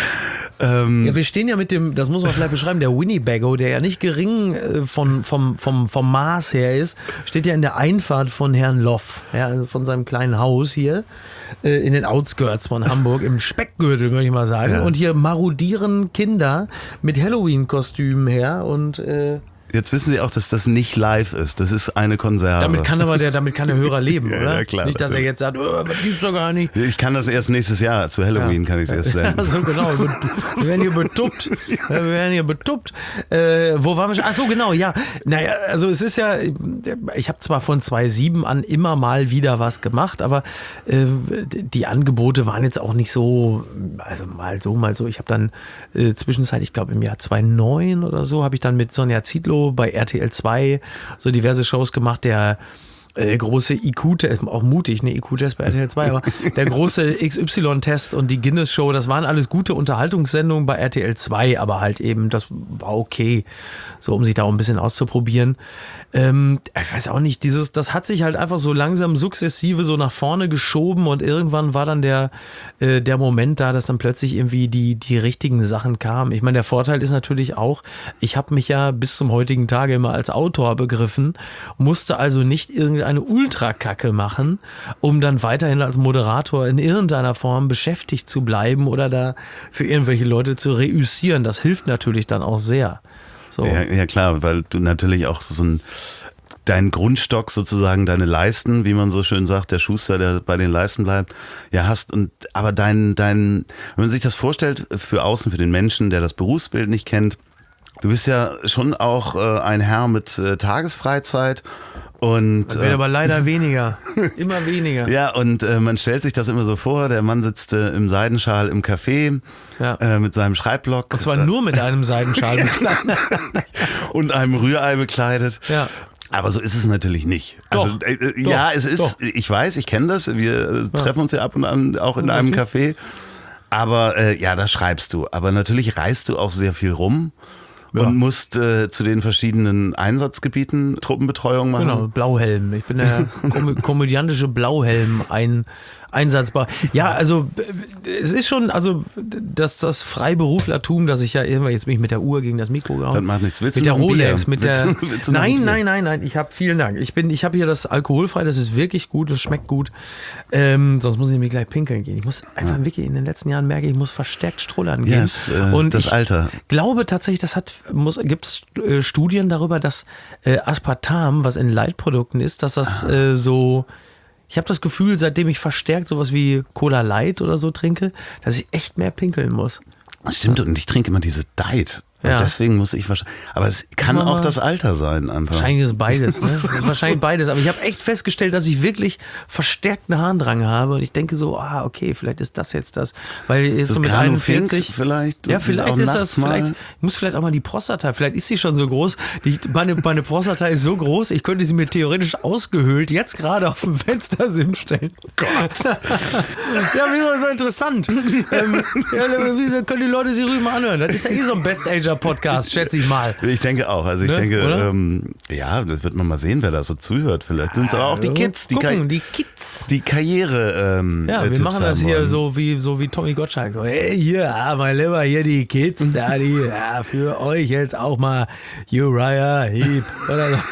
Ähm, ja, wir stehen ja mit dem, das muss man vielleicht beschreiben, der Winnebago, der ja nicht gering äh, von, vom, vom, vom Maß her ist, steht ja in der Einfahrt von Herrn Loff, ja, also von seinem kleinen Haus hier äh, in den Outskirts von Hamburg, im Speckgürtel, würde ich mal sagen. Ja. Und hier marodieren Kinder mit Halloween-Kostümen her und äh, jetzt wissen Sie auch, dass das nicht live ist. Das ist eine Konserve. Damit kann aber der, damit kann der Hörer leben, ja, oder? Ja, klar. Nicht, dass er jetzt sagt, oh, das gibt's doch gar nicht. Ich kann das erst nächstes Jahr, zu Halloween ja. kann ich es erst senden. Ja, so genau. Wir werden hier betuppt. Wir werden hier betuppt. Äh, wo waren wir schon? Ach so, genau, ja. Naja, also es ist ja, ich habe zwar von zweitausendsieben an immer mal wieder was gemacht, aber äh, die Angebote waren jetzt auch nicht so, also mal so, mal so. Ich habe dann äh, zwischenzeitlich, ich glaube im Jahr zweitausendneun oder so, habe ich dann mit Sonja Zietlow bei R T L zwei so diverse Shows gemacht, der äh, große I Q-Test, auch mutig, ne, I Q-Test bei R T L zwei, aber der große X Y-Test und die Guinness-Show, das waren alles gute Unterhaltungssendungen bei R T L zwei, aber halt eben, das war okay, so um sich da auch ein bisschen auszuprobieren. Ähm, ich weiß auch nicht, dieses, das hat sich halt einfach so langsam sukzessive so nach vorne geschoben und irgendwann war dann der, äh, der Moment da, dass dann plötzlich irgendwie die, die richtigen Sachen kamen. Ich meine, der Vorteil ist natürlich auch, ich habe mich ja bis zum heutigen Tage immer als Autor begriffen, musste also nicht irgendeine Ultrakacke machen, um dann weiterhin als Moderator in irgendeiner Form beschäftigt zu bleiben oder da für irgendwelche Leute zu reüssieren. Das hilft natürlich dann auch sehr. So. Ja, ja klar, weil du natürlich auch so ein dein Grundstock sozusagen, deine Leisten, wie man so schön sagt, der Schuster, der bei den Leisten bleibt, ja hast und aber dein, dein, wenn man sich das vorstellt, für außen, für den Menschen, der das Berufsbild nicht kennt, du bist ja schon auch äh, ein Herr mit äh, Tagesfreizeit und das wird äh, aber leider weniger, immer weniger. Ja, und äh, man stellt sich das immer so vor, der Mann sitzt äh, im Seidenschal im Café ja. äh, mit seinem Schreibblock. Und zwar nur mit einem Seidenschal bekleidet. Und einem Rührei bekleidet. Ja. Aber so ist es natürlich nicht. Doch, also, äh, doch, ja, es ist, doch. ich weiß, ich kenne das, wir äh, ja. treffen uns ja ab und an auch in einem Café. Aber äh, ja, da schreibst du. Aber natürlich reist du auch sehr viel rum. Ja. Und musst äh, zu den verschiedenen Einsatzgebieten Truppenbetreuung machen. Genau, Blauhelm. Ich bin der kom- komödiantische Blauhelm ein, einsatzbar. Ja, also es ist schon, also das, das Freiberuflertum, dass ich ja irgendwann, jetzt bin ich mit der Uhr gegen das Mikro gehauen. Das macht nichts. Willst mit du der Rolex, Bier? mit willst der. Du, willst du nein, nein, nein, nein. Ich habe vielen Dank. Ich bin, ich habe hier das alkoholfrei. Das ist wirklich gut. Das schmeckt gut. Ähm, sonst muss ich mir gleich pinkeln gehen. Ich muss einfach ja. wirklich in den letzten Jahren merke ich, ich muss verstärkt strullern gehen. Yes, äh, und das ich Alter. Glaube tatsächlich, das hat muss gibt es äh, Studien darüber, dass äh, Aspartam, was in Leitprodukten ist, dass das ah. äh, so. Ich habe das Gefühl, seitdem ich verstärkt sowas wie Cola Light oder so trinke, dass ich echt mehr pinkeln muss. Das stimmt, und ich trinke immer diese Diet. Und Ja. deswegen muss ich wahrscheinlich. Aber es kann Mama. auch das Alter sein, einfach. Wahrscheinlich ist beides. Ne? Das ist wahrscheinlich beides. Aber ich habe echt festgestellt, dass ich wirklich verstärkten Harndrang habe. Und ich denke so, ah, okay, vielleicht ist das jetzt das. Weil jetzt Ist so das mit einundvierzig. vielleicht? Ja, Du vielleicht auch ist nachts das, vielleicht, mal- ich muss vielleicht auch mal die Prostata, vielleicht ist sie schon so groß. Die, meine, meine Prostata ist so groß, ich könnte sie mir theoretisch ausgehöhlt jetzt gerade auf dem Fenstersim stellen. Gott. Ja, wieso ist das so interessant? ähm, ja, wieso können die Leute sie ruhig mal anhören? Das ist ja eh so ein Best-Ager-Podcast, schätze ich mal. Ich denke auch. Also ich Ne, denke, oder? ähm, ja, das wird man mal sehen, wer da so zuhört. Vielleicht sind es aber auch die Kids, die, Gucken, Ka die Kids. die Karriere. Ähm, Ja, äh, wir Tipps machen das haben hier wollen. so wie, so wie Tommy Gottschalk. So, hey, hier, ah, mein Lieber, hier die Kids, da die, ja, für euch jetzt auch mal Uriah Heep. Oder so.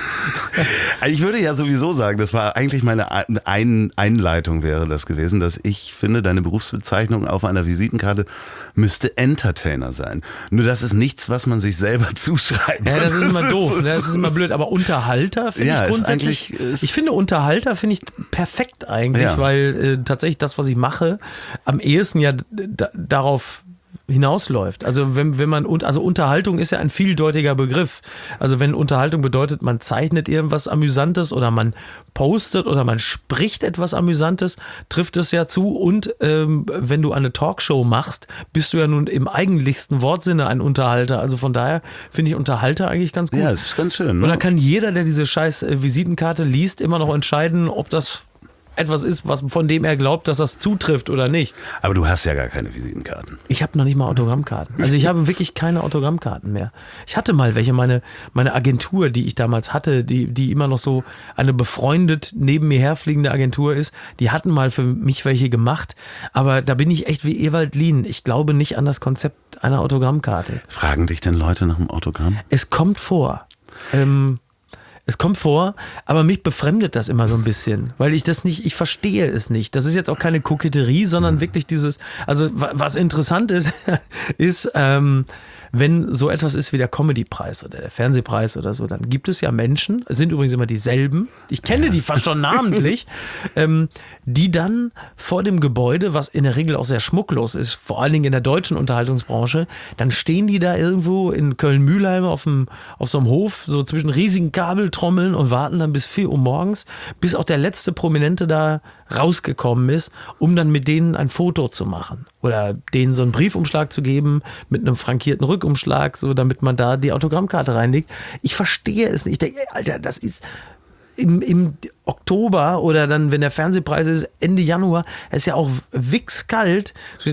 Ich würde ja sowieso sagen, das war eigentlich meine Ein Einleitung wäre das gewesen, dass ich finde, deine Berufsbezeichnung auf einer Visitenkarte müsste Entertainer sein. Nur das ist nichts, was man sich selber zuschreibt. Ja, das ist immer doof, ne? Das ist immer blöd. Aber Unterhalter finde Ja, ich ist grundsätzlich. eigentlich- ist- Ich finde Unterhalter finde ich perfekt eigentlich, Ja. weil äh, tatsächlich das, was ich mache, am ehesten ja d- darauf hinausläuft. Also wenn, wenn man, also Unterhaltung ist ja ein vieldeutiger Begriff. Also wenn Unterhaltung bedeutet, man zeichnet irgendwas Amüsantes oder man postet oder man spricht etwas Amüsantes, trifft es ja zu. Und ähm, wenn du eine Talkshow machst, bist du ja nun im eigentlichsten Wortsinne ein Unterhalter. Also von daher finde ich Unterhalter eigentlich ganz gut. Ja, es ist ganz schön. Und dann Ne? kann jeder, der diese scheiß äh, Visitenkarte liest, immer noch entscheiden, ob das etwas ist, was von dem er glaubt, dass das zutrifft oder nicht. Aber du hast ja gar keine Visitenkarten. Ich habe noch nicht mal Autogrammkarten. Also ich habe wirklich keine Autogrammkarten mehr. Ich hatte mal welche, meine, meine Agentur, die ich damals hatte, die, die immer noch so eine befreundet neben mir herfliegende Agentur ist, die hatten mal für mich welche gemacht. Aber da bin ich echt wie Ewald Lien. Ich glaube nicht an das Konzept einer Autogrammkarte. Fragen dich denn Leute nach dem Autogramm? Es kommt vor. Ähm, es kommt vor, aber mich befremdet das immer so ein bisschen, weil ich das nicht, ich verstehe es nicht. Das ist jetzt auch keine Koketterie, sondern wirklich dieses, also wa- was interessant ist, ist, ähm, wenn so etwas ist wie der Comedy-Preis oder der Fernsehpreis oder so, dann gibt es ja Menschen, es sind übrigens immer dieselben, ich kenne die fast schon namentlich, ähm, die dann vor dem Gebäude, was in der Regel auch sehr schmucklos ist, vor allen Dingen in der deutschen Unterhaltungsbranche, dann stehen die da irgendwo in Köln-Mühlheim auf, dem, auf so einem Hof, so zwischen riesigen Kabeltrommeln und warten dann bis vier Uhr morgens, bis auch der letzte Prominente da rausgekommen ist, um dann mit denen ein Foto zu machen oder denen so einen Briefumschlag zu geben mit einem frankierten Rückumschlag, so damit man da die Autogrammkarte reinlegt. Ich verstehe es nicht. Ich denke, ey, Alter, das ist im, im Oktober oder dann, wenn der Fernsehpreis ist, Ende Januar, es ist ja auch wichskalt.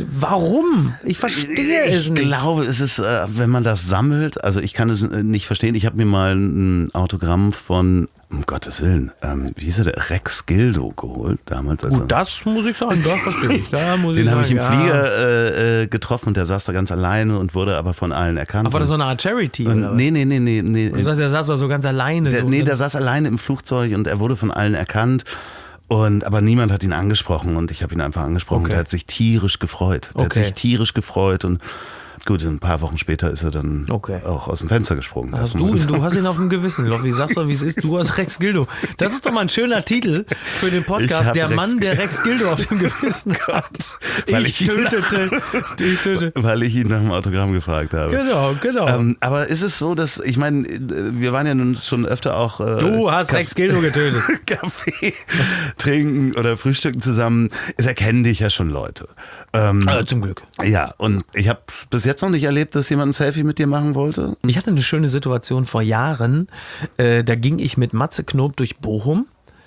Warum? Ich verstehe es Ich nicht. glaube, es ist, äh, wenn man das sammelt, also ich kann es äh, nicht verstehen. Ich habe mir mal ein Autogramm von, um Gottes Willen, ähm, wie hieß er, der Rex Gildo geholt damals. Als er- Gut, das muss ich sagen, das verstehe ich. Da muss den habe ich im sagen, ja. Flieger äh, äh, getroffen und der saß da ganz alleine und wurde aber von allen erkannt. Aber war das so eine Art Charity? und, Oder was? nee, nee, nee, nee, nee. Du sagst, der saß da so ganz alleine. Der, so, nee, ne? der saß alleine im Flugzeug und er wurde von allen erkannt. Und, aber niemand hat ihn angesprochen und ich habe ihn einfach angesprochen. Okay. Der hat sich tierisch gefreut. Der Okay. hat sich tierisch gefreut und gut, ein paar Wochen später ist er dann Okay. auch aus dem Fenster gesprungen. Hast darf du, man sagen. du hast ihn auf dem Gewissen, Loffi. Sagst doch, wie es ist. Du hast Rex Gildo. Das ist doch mal ein schöner Titel für den Ich Podcast. hab Der Rex Mann, der Rex Gildo auf dem Gewissen hat. Weil Ich ich- tötete. Ich tötete. Weil ich ihn nach dem Autogramm gefragt habe. Genau, genau. Ähm, aber ist es so, dass, ich meine, wir waren ja nun schon öfter auch äh, Du hast Rex Gildo getötet. Kaffee trinken oder frühstücken zusammen. Es erkennen dich ja schon Leute. Ähm, Also zum Glück. Ja, und ich habe es bis jetzt noch nicht erlebt, dass jemand ein Selfie mit dir machen wollte. Ich hatte eine schöne Situation vor Jahren. Äh, da ging ich mit Matze Knob durch Bochum.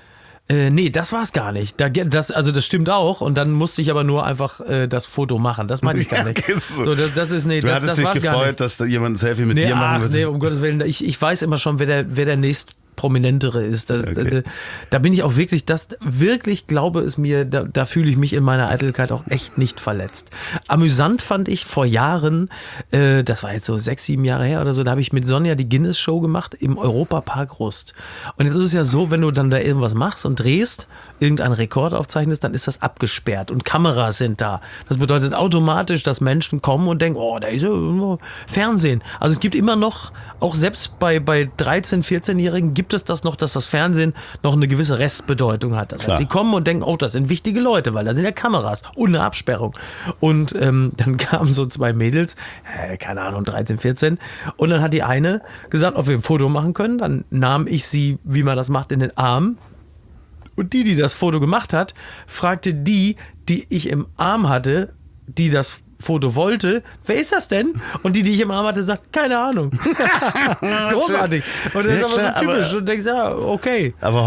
Äh, nee, das war's gar nicht. Da, das, also das stimmt auch. Und dann musste ich aber nur einfach äh, das Foto machen. Das meine ich gar nicht. Ja, ist so. So, das, das ist nee, Du das, hattest das dich war's gar nicht. gefreut, dass da jemand ein Selfie mit Nee, dir machen ach, würde. nee, um Gottes Willen. Ich, ich weiß immer schon, wer der, wer der nächst Prominentere ist. Das, Okay. da, da bin ich auch wirklich, das wirklich glaube es mir, da, da fühle ich mich in meiner Eitelkeit auch echt nicht verletzt. Amüsant fand ich vor Jahren, äh, das war jetzt so sechs, sieben Jahre her oder so, da habe ich mit Sonja die Guinness-Show gemacht im Europapark Rust. Und jetzt ist es ja so, wenn du dann da irgendwas machst und drehst, irgendeinen Rekord aufzeichnest, dann ist das abgesperrt und Kameras sind da. Das bedeutet automatisch, dass Menschen kommen und denken, oh, da ist ja irgendwo Fernsehen. Also es gibt immer noch, auch selbst bei, bei dreizehn-, vierzehnjährigen gibt gibt es das noch, dass das Fernsehen noch eine gewisse Restbedeutung hat. Das Klar. heißt, sie kommen und denken, oh, das sind wichtige Leute, weil da sind ja Kameras und eine Absperrung. Und ähm, dann kamen so zwei Mädels, äh, keine Ahnung, dreizehn, vierzehn. Und dann hat die eine gesagt, ob wir ein Foto machen können. Dann nahm ich sie, wie man das macht, in den Arm. Und die, die das Foto gemacht hat, fragte die, die ich im Arm hatte, die das Foto wollte, wer ist das denn? Und die, die ich im Arm hatte, sagt, keine Ahnung. Großartig. Und das Ja, ist aber klar, so typisch. aber- Und denkst, ja, okay. Aber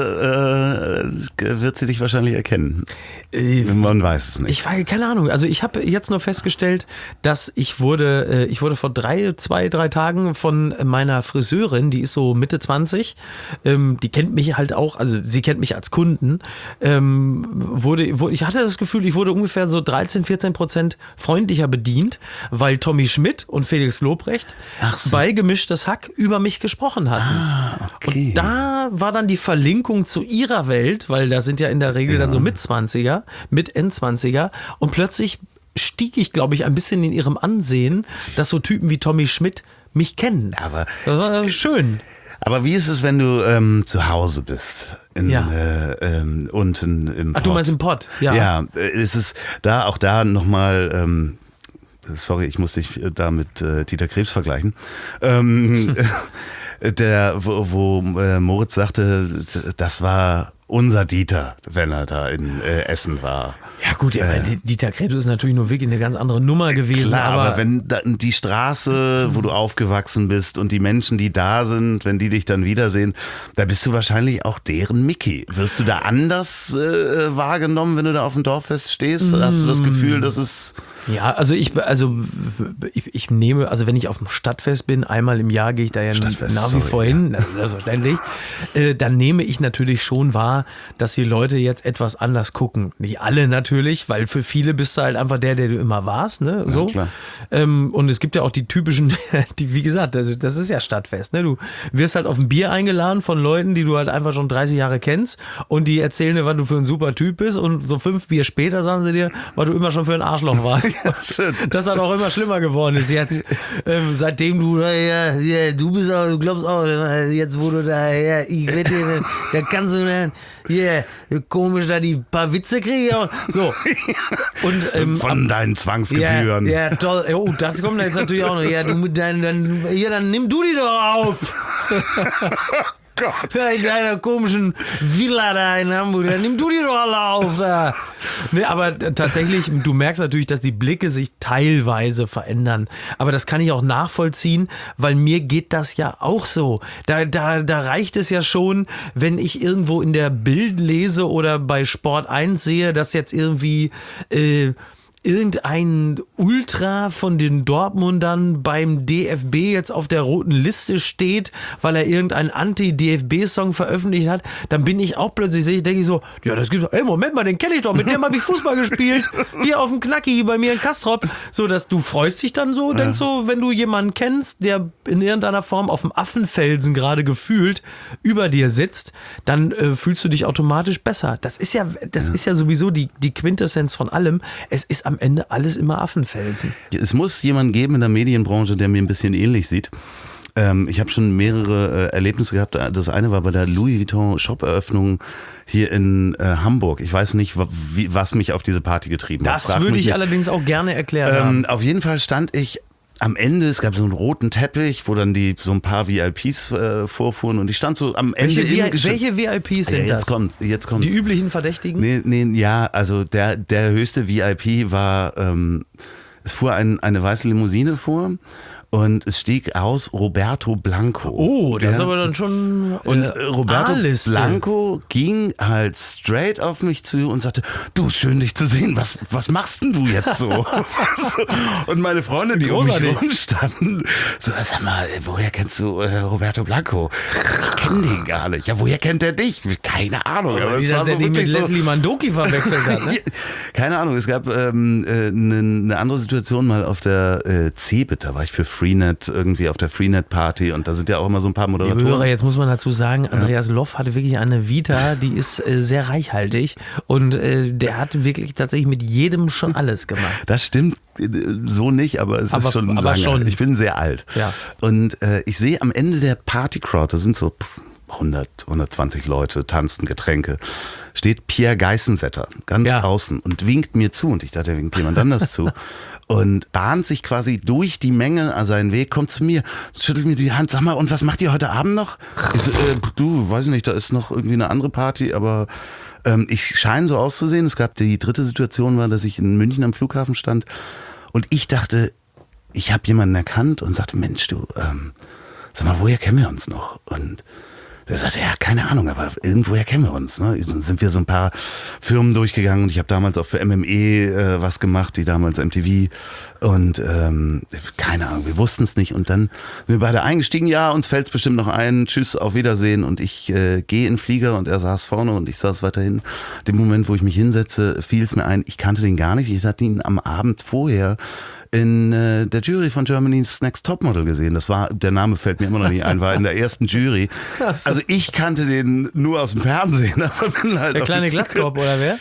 heute äh, wird sie dich wahrscheinlich erkennen. Man weiß es nicht. Ich weiß, keine Ahnung. Also ich habe jetzt nur festgestellt, dass ich wurde, äh, ich wurde vor drei, zwei, drei Tagen von meiner Friseurin, die ist so Mitte zwanzig, ähm, die kennt mich halt auch, also sie kennt mich als Kunden, ähm, wurde, wurde, ich hatte das Gefühl, ich wurde ungefähr so dreizehn, vierzehn Prozent freundlicher bedient, weil Tommy Schmidt und Felix Lobrecht Ach so. bei Gemischtes Hack über mich gesprochen hatten. Ah, okay. Und da war dann die Verlinkung zu ihrer Welt, weil da sind ja in der Regel dann so Mitzwanziger, mit Endzwanziger und plötzlich stieg ich, glaube ich, ein bisschen in ihrem Ansehen, dass so Typen wie Tommy Schmidt mich kennen. Aber- das war schön. Aber wie ist es, wenn du ähm, zu Hause bist? In, Ja. äh, ähm, unten im Ach, Pott? du meinst im Pott? Ja. Ja, äh, ist es da auch da nochmal, ähm, sorry, ich muss dich da mit äh, Dieter Krebs vergleichen. Ähm, der, wo, wo äh, Moritz sagte, das war unser Dieter, wenn er da in äh, Essen war. Ja gut, ja, weil Dieter Krebs ist natürlich nur wirklich eine ganz andere Nummer gewesen. Klar, aber, aber wenn da, die Straße, wo du aufgewachsen bist und die Menschen, die da sind, wenn die dich dann wiedersehen, da bist du wahrscheinlich auch deren Mickey. Wirst du da anders äh, wahrgenommen, wenn du da auf dem Dorffest stehst? Hast du das Gefühl, dass es... Ja, also ich, also ich, ich nehme, also wenn ich auf dem Stadtfest bin, einmal im Jahr gehe ich da ja Stadtfest, nach wie sorry, vor hin, selbstverständlich, äh, dann nehme ich natürlich schon wahr, dass die Leute jetzt etwas anders gucken. Nicht alle natürlich, weil für viele bist du halt einfach der, der du immer warst, ne? So. klar. Ähm, und es gibt ja auch die typischen, die, wie gesagt, das, das ist ja Stadtfest, ne? Du wirst halt auf ein Bier eingeladen von Leuten, die du halt einfach schon dreißig Jahre kennst und die erzählen dir, was du für ein super Typ bist und so fünf Bier später sagen sie dir, weil du immer schon für ein Arschloch warst. Schön. Das hat auch immer schlimmer geworden ist jetzt. Ähm, seitdem du, ja, ja, du bist auch, du glaubst auch, jetzt wo du da, ja, ich wette, da kannst du dann, ja, komisch da die paar Witze kriegen und so. Und, ähm, Von deinen ja, Zwangsgebühren. ja, toll. Oh, das kommt jetzt natürlich auch noch. Ja, du mit deinen, dann, ja, dann nimm du die doch auf. Ja, in deiner komischen Villa da in Hamburg, dann nimm du die doch alle auf da. Nee, aber t- tatsächlich, du merkst natürlich, dass die Blicke sich teilweise verändern. Aber das kann ich auch nachvollziehen, weil mir geht das ja auch so. Da, da, da reicht es ja schon, wenn ich irgendwo in der Bild lese oder bei Sport eins sehe, dass jetzt irgendwie äh, irgendein Ultra von den Dortmundern beim D F B jetzt auf der roten Liste steht, weil er irgendeinen Anti-D F B-Song veröffentlicht hat, dann bin ich auch plötzlich, sehe ich, denke ich so, ja, das gibt's, ey, Moment mal, den kenne ich doch, mit dem habe ich Fußball gespielt, hier auf dem Knacki, bei mir in Kastrop, so, dass du freust dich dann so, denkst so, wenn du jemanden kennst, der in irgendeiner Form auf dem Affenfelsen gerade gefühlt über dir sitzt, dann äh, fühlst du dich automatisch besser. Das ist ja, das ist ja sowieso die, die Quintessenz von allem. Es ist am Ende alles immer Affenfelsen. Es muss jemanden geben in der Medienbranche, der mir ein bisschen ähnlich sieht. Ähm, ich habe schon mehrere äh, Erlebnisse gehabt. Das eine war bei der Louis Vuitton Shop-Eröffnung hier in äh, Hamburg. Ich weiß nicht, wa- wie, was mich auf diese Party getrieben hat. Das Frag würde mich ich nicht. allerdings auch gerne erklärt haben. Ähm, auf jeden Fall stand ich am Ende, es gab so einen roten Teppich, wo dann die so ein paar V I Ps äh, vorfuhren und ich stand so am Ende Welche, im V I Geschäft- welche V I Ps sind ja, jetzt das? kommt, jetzt kommt. Die üblichen Verdächtigen? Nee, nee, ja, also der, der höchste V I P war, ähm, es fuhr ein, eine weiße Limousine vor und es stieg aus Roberto Blanco. Oh, das Der- ist aber dann schon äh, Und äh, Roberto A-Liste. Blanco ging halt straight auf mich zu und sagte, du, schön dich zu sehen, was, was machst denn du jetzt so? Und meine Freunde, die um mich Großartig. rumstanden, so, sag mal, woher kennst du äh, Roberto Blanco? Ich kenne den gar nicht. Ja, woher kennt er dich? Keine Ahnung. Aber Wie es das war der so die mit wirklich so, Leslie Mandoki verwechselt hat, ne? keine Ahnung, es gab ähm, äh, eine, eine andere Situation mal auf der äh, Cebit, da war ich für Freenet irgendwie auf der Freenet-Party und da sind ja auch immer so ein paar Liebe Hörer, Moderatoren. jetzt muss man dazu sagen, Andreas Loff hatte wirklich eine Vita, die ist äh, sehr reichhaltig und äh, der hat wirklich tatsächlich mit jedem schon alles gemacht. Das stimmt äh, so nicht, aber es Aber- ist schon aber lange. schon. Ich bin sehr alt. Ja. Und äh, ich sehe am Ende der Party-Crowd, da sind so pff, hundert, hundertzwanzig Leute, tanzen, Getränke, steht Pierre Geissensetter ganz ja. außen und winkt mir zu. Und ich dachte, er winkt jemand anders zu. Und bahnt sich quasi durch die Menge an seinen Weg, kommt zu mir, schüttelt mir die Hand, sag mal, und was macht ihr heute Abend noch? Ich so, äh, du, weiß ich nicht, da ist noch irgendwie eine andere Party, aber ähm, ich scheine so auszusehen. Es gab die dritte Situation, war, dass ich in München am Flughafen stand und ich dachte, ich habe jemanden erkannt und sagte, Mensch, du, ähm, sag mal, woher kennen wir uns noch? Und der sagte, ja, keine Ahnung, aber irgendwoher kennen wir uns. Ne? Dann sind wir so ein paar Firmen durchgegangen und ich habe damals auch für M M E äh, was gemacht, die damals M T V und ähm, keine Ahnung, wir wussten es nicht und dann sind wir beide eingestiegen, ja, uns fällt es bestimmt noch ein, tschüss, auf Wiedersehen und ich äh, gehe in den Flieger und er saß vorne und ich saß weiterhin. Dem Moment, wo ich mich hinsetze, fiel es mir ein, ich kannte den gar nicht, ich hatte ihn am Abend vorher in äh, der Jury von Germany's Next Topmodel gesehen. Das war, der Name fällt mir immer noch nicht ein, war in der ersten Jury. Also ich kannte den nur aus dem Fernsehen. Aber bin halt der kleine Glatzkopf, oder wer?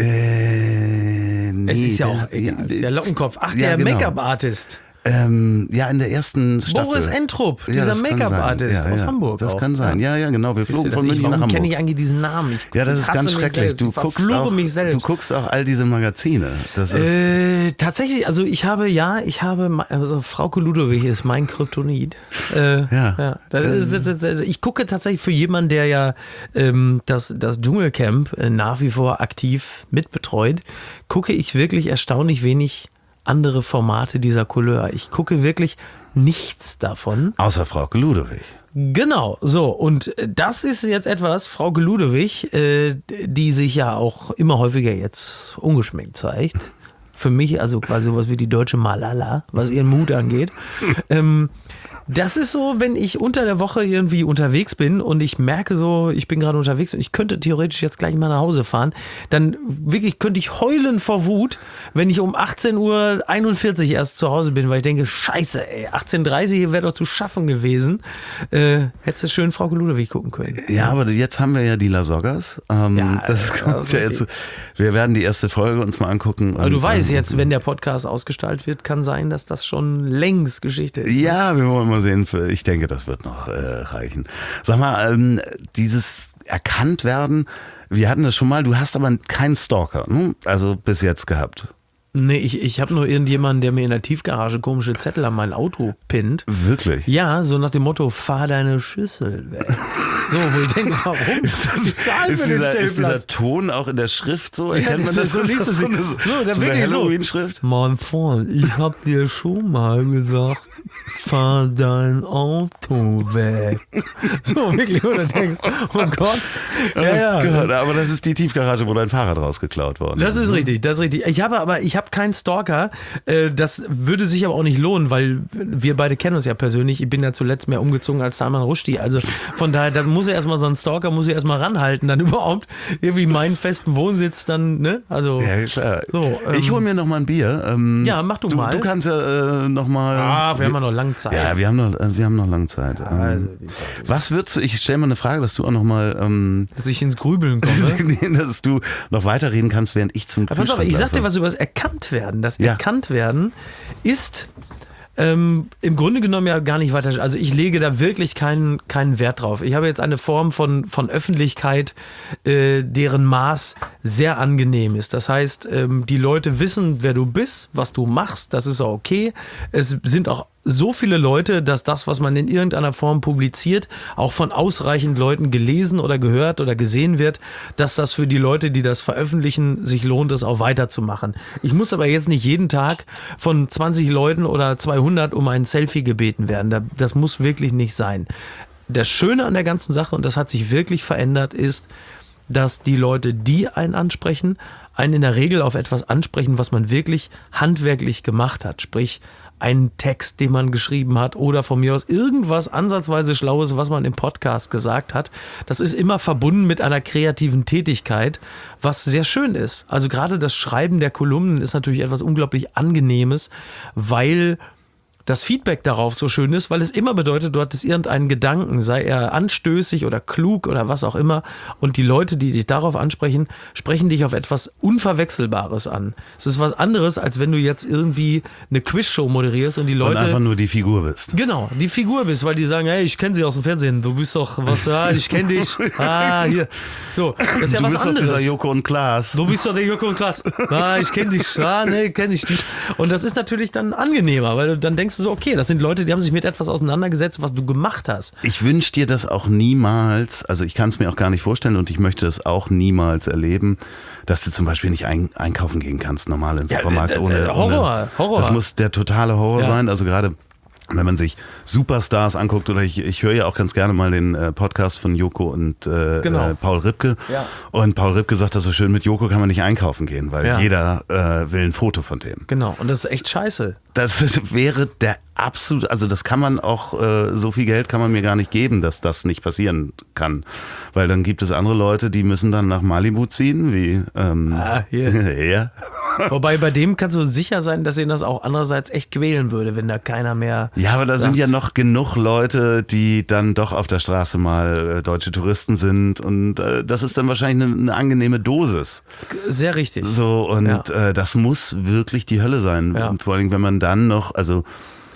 Äh, nee, es ist ja der, auch egal. Der Lockenkopf. Ach, ja, der genau. Make-up-Artist. Ähm, ja, in der ersten Staffel. Boris Entrup, ja, dieser Make-up-Artist ja, aus ja, Hamburg. Das auch. kann sein. Ja, ja, genau. Wir flogen von München nach Hamburg. Warum kenne ich eigentlich diesen Namen? Ich, ja, das ist ganz schrecklich. Du guckst, auch, mich selbst. du guckst auch all diese Magazine. Das ist äh, tatsächlich, also ich habe, ja, ich habe, also Frauke Ludowig ist mein Kryptonit. Äh, ja. ja. Das ist, das ist, ich gucke tatsächlich für jemanden, der ja ähm, das, das Dschungelcamp äh, nach wie vor aktiv mitbetreut, gucke ich wirklich erstaunlich wenig andere Formate dieser Couleur. Ich gucke wirklich nichts davon. Außer Frauke Ludowig. Genau, so. Und das ist jetzt etwas, Frauke Ludowig, äh, die sich ja auch immer häufiger jetzt ungeschminkt zeigt. Für mich also quasi sowas wie die deutsche Malala, was ihren Mut angeht. ähm, Das ist so, wenn ich unter der Woche irgendwie unterwegs bin und ich merke so, ich bin gerade unterwegs und ich könnte theoretisch jetzt gleich mal nach Hause fahren, dann wirklich könnte ich heulen vor Wut, wenn ich um achtzehn Uhr einundvierzig erst zu Hause bin, weil ich denke, scheiße, ey, achtzehn Uhr dreißig wäre doch zu schaffen gewesen. Äh, hättest du schön Frauke Ludowig gucken können. Ja, aber jetzt haben wir ja die Lasoggas. Ähm, ja, das kommt ja jetzt. Wir werden die erste Folge uns mal angucken. Aber du und, weißt ähm, jetzt, wenn der Podcast ausgestrahlt wird, kann sein, dass das schon längst Geschichte ist. Ja, wir wollen mal sehen. Ich denke, das wird noch äh, reichen. Sag mal, ähm, dieses Erkanntwerden, wir hatten das schon mal, du hast aber keinen Stalker, ne? Also bis jetzt gehabt. Nee, ich, ich habe nur irgendjemanden, der mir in der Tiefgarage komische Zettel an mein Auto pinnt. Wirklich? Ja, so nach dem Motto, fahr deine Schüssel weg. So, wo ich denke, warum? Ist, das, ich zahle ist, für dieser, den ist dieser Ton auch in der Schrift so? Ja, Erkennt man das? so Ist liest das es so sich. eine, So, so dann eine wirklich so. Halloween-Schrift? Mein Freund, ich hab dir schon mal gesagt, fahr dein Auto weg. So, wirklich, oder denkst, oh Gott. Ja, ja. Oh Gott, aber das ist die Tiefgarage, wo dein Fahrrad rausgeklaut worden ist. Das ist richtig, das ist richtig. Ich habe aber, ich habe keinen Stalker. Das würde sich aber auch nicht lohnen, weil wir beide kennen uns ja persönlich. Ich bin ja zuletzt mehr umgezogen als Salman Rushdie. Also von daher, da muss er erstmal so ein Stalker, muss ich erstmal ranhalten, dann überhaupt irgendwie meinen festen Wohnsitz dann, ne? Also. Ja, klar. So, ähm, ich hole mir noch mal ein Bier. Ähm, ja, mach du, du mal. Du kannst ja äh, noch mal. Ah, wir haben ja noch lange Zeit. Ja, wir haben noch, wir haben noch lange Zeit. Ähm, also, was würdest du, ich stelle mal eine Frage, dass du auch noch mal. Ähm, dass ich ins Grübeln komme. dass du noch weiterreden kannst, während ich zum Aber pass auf, ich sag dir was über das Erkanntwerden. Das ja. Erkanntwerden ist ähm, im Grunde genommen ja gar nicht weiter. Also ich lege da wirklich keinen, keinen Wert drauf. Ich habe jetzt eine Form von, von Öffentlichkeit, äh, deren Maß sehr angenehm ist. Das heißt, ähm, die Leute wissen, wer du bist, was du machst. Das ist auch okay. Es sind auch so viele Leute, dass das, was man in irgendeiner Form publiziert, auch von ausreichend Leuten gelesen oder gehört oder gesehen wird, dass das für die Leute, die das veröffentlichen, sich lohnt, es auch weiterzumachen. Ich muss aber jetzt nicht jeden Tag von zwanzig Leuten oder zweihundert um ein Selfie gebeten werden. Das muss wirklich nicht sein. Das Schöne an der ganzen Sache, und das hat sich wirklich verändert, ist, dass die Leute, die einen ansprechen, einen in der Regel auf etwas ansprechen, was man wirklich handwerklich gemacht hat. Sprich, einen Text, den man geschrieben hat oder von mir aus irgendwas ansatzweise Schlaues, was man im Podcast gesagt hat. Das ist immer verbunden mit einer kreativen Tätigkeit, was sehr schön ist. Also gerade das Schreiben der Kolumnen ist natürlich etwas unglaublich Angenehmes, weil das Feedback darauf so schön ist, weil es immer bedeutet, du hattest irgendeinen Gedanken, sei er anstößig oder klug oder was auch immer. Und die Leute, die dich darauf ansprechen, sprechen dich auf etwas Unverwechselbares an. Es ist was anderes, als wenn du jetzt irgendwie eine Quizshow moderierst und die Leute... Und einfach nur die Figur bist. Genau, die Figur bist, weil die sagen, hey, ich kenne sie aus dem Fernsehen, du bist doch was, ah, ich kenne dich, ah, hier. So, das ist ja du was bist anderes. Doch dieser Joko und Klaas. Du bist doch der Joko und Klaas. Ah, ich kenne dich, ah, nee, kenne ich dich. Und das ist natürlich dann angenehmer, weil du dann denkst du so, okay, das sind Leute, die haben sich mit etwas auseinandergesetzt, was du gemacht hast. Ich wünsche dir das auch niemals, also ich kann es mir auch gar nicht vorstellen und ich möchte das auch niemals erleben, dass du zum Beispiel nicht ein, einkaufen gehen kannst, normal im Supermarkt. Ja, ohne, Horror, ohne, Horror. Das muss der totale Horror ja. sein, also gerade wenn man sich Superstars anguckt oder ich, ich höre ja auch ganz gerne mal den äh, Podcast von Joko und äh, genau. äh, Paul Ripke ja. und Paul Ripke sagt das so schön, mit Joko kann man nicht einkaufen gehen, weil ja. jeder äh, will ein Foto von dem. Genau, und das ist echt scheiße. Das wäre der absolut, also das kann man auch, äh, so viel Geld kann man mir gar nicht geben, dass das nicht passieren kann, weil dann gibt es andere Leute, die müssen dann nach Malibu ziehen, wie ähm, ah, hier. ja. Wobei bei dem kannst du sicher sein, dass ihn das auch andererseits echt quälen würde, wenn da keiner mehr... Ja, aber da sagt. sind ja noch genug Leute, die dann doch auf der Straße mal äh, deutsche Touristen sind und äh, das ist dann wahrscheinlich eine, eine angenehme Dosis. Sehr richtig. So, und ja. äh, das muss wirklich die Hölle sein. Ja. Und vor allem, wenn man dann noch, also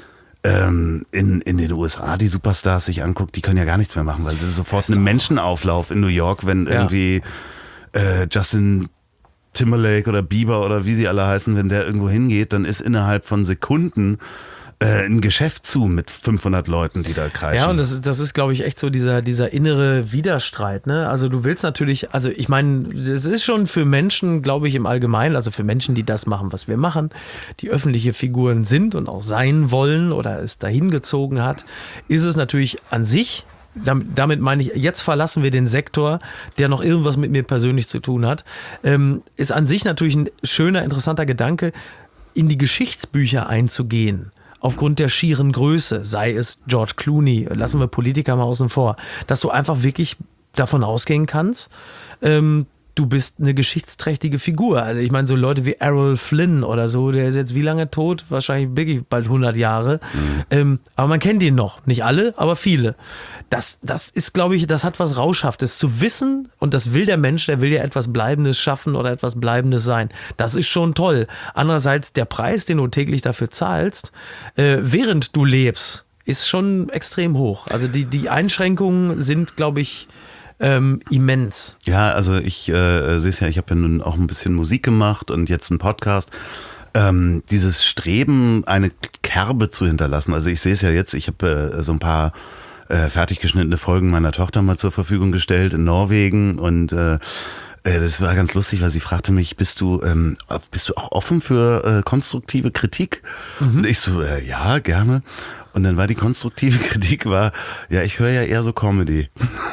ähm, in, in den U S A die Superstars sich anguckt, die können ja gar nichts mehr machen, weil sie sofort einen Menschenauflauf in New York, wenn ja. irgendwie äh, Justin Timberlake oder Bieber oder wie sie alle heißen, wenn der irgendwo hingeht, dann ist innerhalb von Sekunden äh, ein Geschäft zu mit fünfhundert Leuten, die da kreischen. Ja, und das, das ist, glaube ich, echt so dieser, dieser innere Widerstreit. Ne? Also du willst natürlich, also ich meine, das ist schon für Menschen, glaube ich, im Allgemeinen, also für Menschen, die das machen, was wir machen, die öffentliche Figuren sind und auch sein wollen oder es dahin gezogen hat, ist es natürlich an sich, damit, damit meine ich, jetzt verlassen wir den Sektor, der noch irgendwas mit mir persönlich zu tun hat, ähm, ist an sich natürlich ein schöner, interessanter Gedanke, in die Geschichtsbücher einzugehen. Aufgrund der schieren Größe, sei es George Clooney, lassen wir Politiker mal außen vor, dass du einfach wirklich davon ausgehen kannst, ähm, du bist eine geschichtsträchtige Figur. Also ich meine, so Leute wie Errol Flynn oder so, der ist jetzt wie lange tot? Wahrscheinlich wirklich bald hundert Jahre. Mhm. Ähm, aber man kennt ihn noch. Nicht alle, aber viele. Das, das ist, glaube ich, das hat was Rauschhaftes. Zu wissen, und das will der Mensch, der will ja etwas Bleibendes schaffen oder etwas Bleibendes sein. Das ist schon toll. Andererseits, der Preis, den du täglich dafür zahlst, äh, während du lebst, ist schon extrem hoch. Also die, die Einschränkungen sind, glaube ich, Ähm, immens. Ja, also ich äh, sehe es ja, ich habe ja nun auch ein bisschen Musik gemacht und jetzt einen Podcast. Ähm, dieses Streben, eine Kerbe zu hinterlassen. Also ich sehe es ja jetzt, ich habe äh, so ein paar äh, fertig geschnittene Folgen meiner Tochter mal zur Verfügung gestellt in Norwegen und äh, das war ganz lustig, weil sie fragte mich, bist du, ähm, bist du auch offen für äh, konstruktive Kritik? Mhm. Und ich so, äh, ja, gerne. Und dann war die konstruktive Kritik, war, ja, ich höre ja eher so Comedy.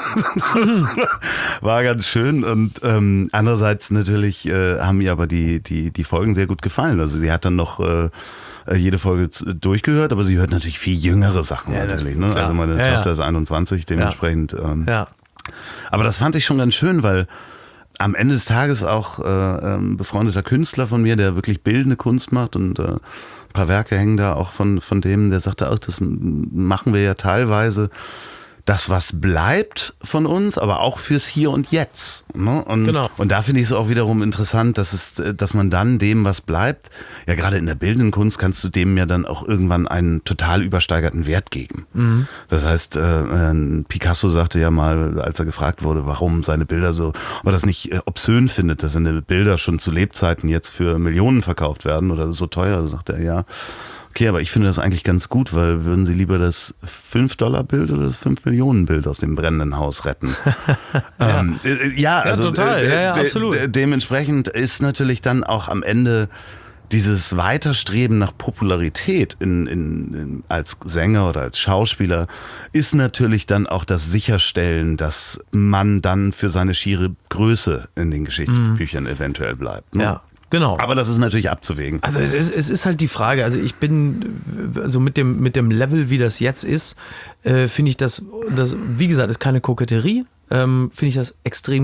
War ganz schön und ähm, andererseits natürlich äh, haben mir aber die, die, die Folgen sehr gut gefallen. Also sie hat dann noch äh, jede Folge durchgehört, aber sie hört natürlich viel jüngere Sachen ja, natürlich. Ne? Also meine ja, Tochter ja. ist einundzwanzig, dementsprechend. Ja. Ähm, ja. Aber das fand ich schon ganz schön, weil am Ende des Tages auch äh, ein befreundeter Künstler von mir, der wirklich bildende Kunst macht und äh, ein paar Werke hängen da auch von, von dem, der sagte auch, das machen wir ja teilweise das, was bleibt von uns, aber auch fürs Hier und Jetzt. Ne? Und, genau. und da finde ich es auch wiederum interessant, dass es, dass man dann dem, was bleibt, ja gerade in der bildenden Kunst kannst du dem ja dann auch irgendwann einen total übersteigerten Wert geben. Mhm. Das heißt, äh, Picasso sagte ja mal, als er gefragt wurde, warum seine Bilder so, ob er das nicht äh, obszön findet, dass seine Bilder schon zu Lebzeiten jetzt für Millionen verkauft werden oder so teuer, da sagte er ja. Okay, aber ich finde das eigentlich ganz gut, weil würden Sie lieber das fünf Dollar Bild oder das fünf Millionen Bild aus dem brennenden Haus retten? ja. Ähm, äh, ja, also ja, total. Äh, ja, ja, de- absolut. De- dementsprechend ist natürlich dann auch am Ende dieses Weiterstreben nach Popularität in, in, in, als Sänger oder als Schauspieler ist natürlich dann auch das Sicherstellen, dass man dann für seine schiere Größe in den Geschichtsbüchern mhm. eventuell bleibt. Ne? Ja. Genau. Aber das ist natürlich abzuwägen. Also es ist, es ist halt die Frage, also ich bin, also mit dem, mit dem Level, wie das jetzt ist, äh, finde ich das, das, wie gesagt, ist keine Koketterie, ähm, finde ich das extrem gut.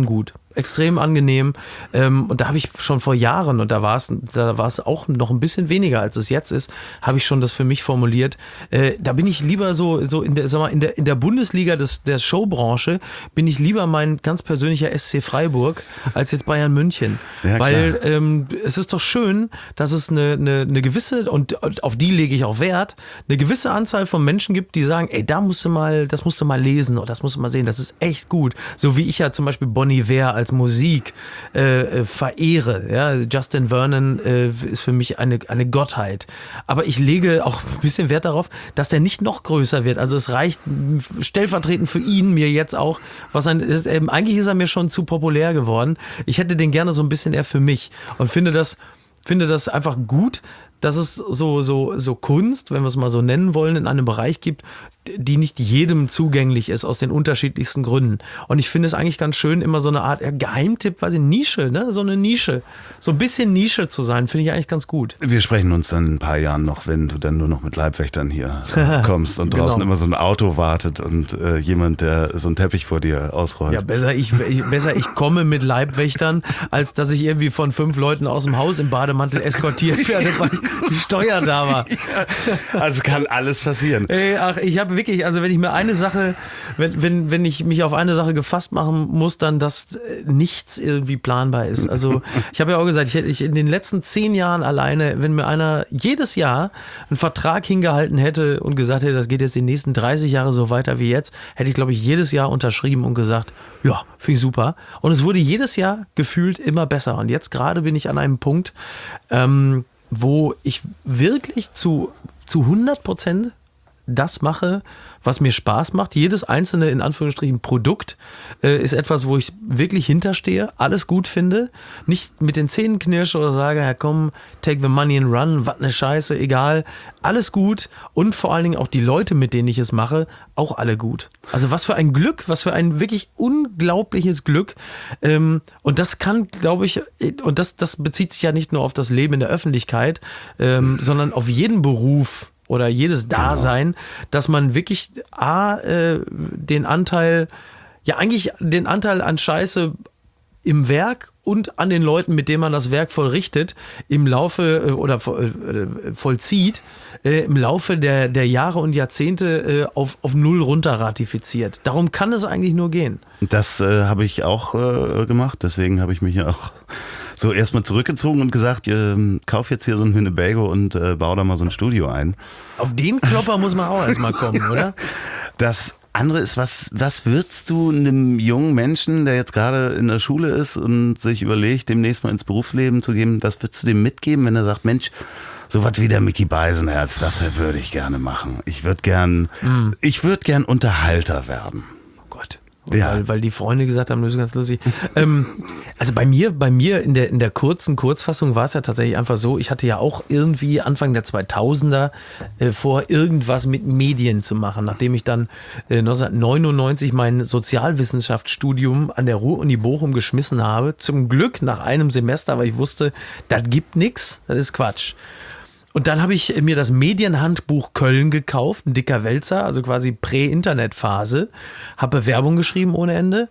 extrem angenehm. Ähm, und da habe ich schon vor Jahren, und da war es da war es auch noch ein bisschen weniger, als es jetzt ist, habe ich schon das für mich formuliert. Äh, da bin ich lieber so, so in der, sag mal, in der, in der Bundesliga des, der Showbranche, bin ich lieber mein ganz persönlicher S C Freiburg als jetzt Bayern München. Ja, Weil ähm, es ist doch schön, dass es eine, eine, eine gewisse, und auf die lege ich auch Wert, eine gewisse Anzahl von Menschen gibt, die sagen, ey, da musst du mal, das musst du mal lesen oder das musst du mal sehen, das ist echt gut. So wie ich ja zum Beispiel Bon Iver als Musik äh, verehre. Ja? Justin Vernon äh, ist für mich eine, eine Gottheit. Aber ich lege auch ein bisschen Wert darauf, dass der nicht noch größer wird. Also es reicht stellvertretend für ihn, mir jetzt auch, was ein, ist, äh, eigentlich ist er mir schon zu populär geworden. Ich hätte den gerne so ein bisschen eher für mich und finde das, finde das einfach gut, dass es so, so, so Kunst, wenn wir es mal so nennen wollen, in einem Bereich gibt, die nicht jedem zugänglich ist, aus den unterschiedlichsten Gründen. Und ich finde es eigentlich ganz schön, immer so eine Art ja, Geheimtipp, weiß ich, Nische, ne? So eine Nische. So ein bisschen Nische zu sein, finde ich eigentlich ganz gut. Wir sprechen uns dann in ein paar Jahren noch, wenn du dann nur noch mit Leibwächtern hier äh, kommst und draußen genau. immer so ein Auto wartet und äh, jemand, der so einen Teppich vor dir ausrollt. Ja, besser ich, ich, besser ich komme mit Leibwächtern, als dass ich irgendwie von fünf Leuten aus dem Haus im Bademantel eskortiert werde, weil die Steuer da war. Ja, also kann alles passieren. Ey, ach, ich habe wirklich, also wenn ich mir eine Sache, wenn, wenn, wenn ich mich auf eine Sache gefasst machen muss, dann, dass nichts irgendwie planbar ist. Also ich habe ja auch gesagt, ich hätte ich in den letzten zehn Jahren alleine, wenn mir einer jedes Jahr einen Vertrag hingehalten hätte und gesagt hätte, das geht jetzt die nächsten dreißig Jahre so weiter wie jetzt, hätte ich, glaube ich, jedes Jahr unterschrieben und gesagt, ja, finde ich super. Und es wurde jedes Jahr gefühlt immer besser. Und jetzt gerade bin ich an einem Punkt, ähm, wo ich wirklich zu, zu hundert Prozent das mache, was mir Spaß macht. Jedes einzelne, in Anführungsstrichen, Produkt äh, ist etwas, wo ich wirklich hinterstehe, alles gut finde, nicht mit den Zähnen knirsche oder sage, ja komm, take the money and run, was ne Scheiße, egal, alles gut und vor allen Dingen auch die Leute, mit denen ich es mache, auch alle gut. Also was für ein Glück, was für ein wirklich unglaubliches Glück ähm, und das kann, glaube ich, und das, das bezieht sich ja nicht nur auf das Leben in der Öffentlichkeit, ähm, sondern auf jeden Beruf oder jedes Dasein, genau. dass man wirklich A, äh, den Anteil, ja eigentlich den Anteil an Scheiße im Werk und an den Leuten, mit denen man das Werk vollrichtet, im Laufe äh, oder äh, vollzieht, äh, im Laufe der, der Jahre und Jahrzehnte äh, auf, auf null runter ratifiziert. Darum kann es eigentlich nur gehen. Das äh, habe ich auch äh, gemacht, deswegen habe ich mich ja auch so erstmal zurückgezogen und gesagt, äh, kauf jetzt hier so ein Winnebago und äh, bau da mal so ein Studio ein. Auf den Klopper muss man auch erstmal kommen, oder? Das andere ist, was, was würdest du einem jungen Menschen, der jetzt gerade in der Schule ist und sich überlegt, demnächst mal ins Berufsleben zu gehen, was würdest du dem mitgeben, wenn er sagt, Mensch, so was wie der Micky Beisenherz, das würde ich gerne machen. Ich würde gern, mm. ich würde gern Unterhalter werden. Oh Gott. Ja. Weil, weil die Freunde gesagt haben, das ist ganz lustig. ähm, also bei mir, bei mir in der, in der kurzen Kurzfassung war es ja tatsächlich einfach so, ich hatte ja auch irgendwie Anfang der zweitausender äh, vor, irgendwas mit Medien zu machen, nachdem ich dann äh, neunzehnhundertneunundneunzig mein Sozialwissenschaftsstudium an der Ruhr-Uni Bochum geschmissen habe. Zum Glück nach einem Semester, weil ich wusste, das gibt nichts, das ist Quatsch. Und dann habe ich mir das Medienhandbuch Köln gekauft, ein dicker Wälzer, also quasi Prä-Internet-Phase. Habe Bewerbung geschrieben ohne Ende.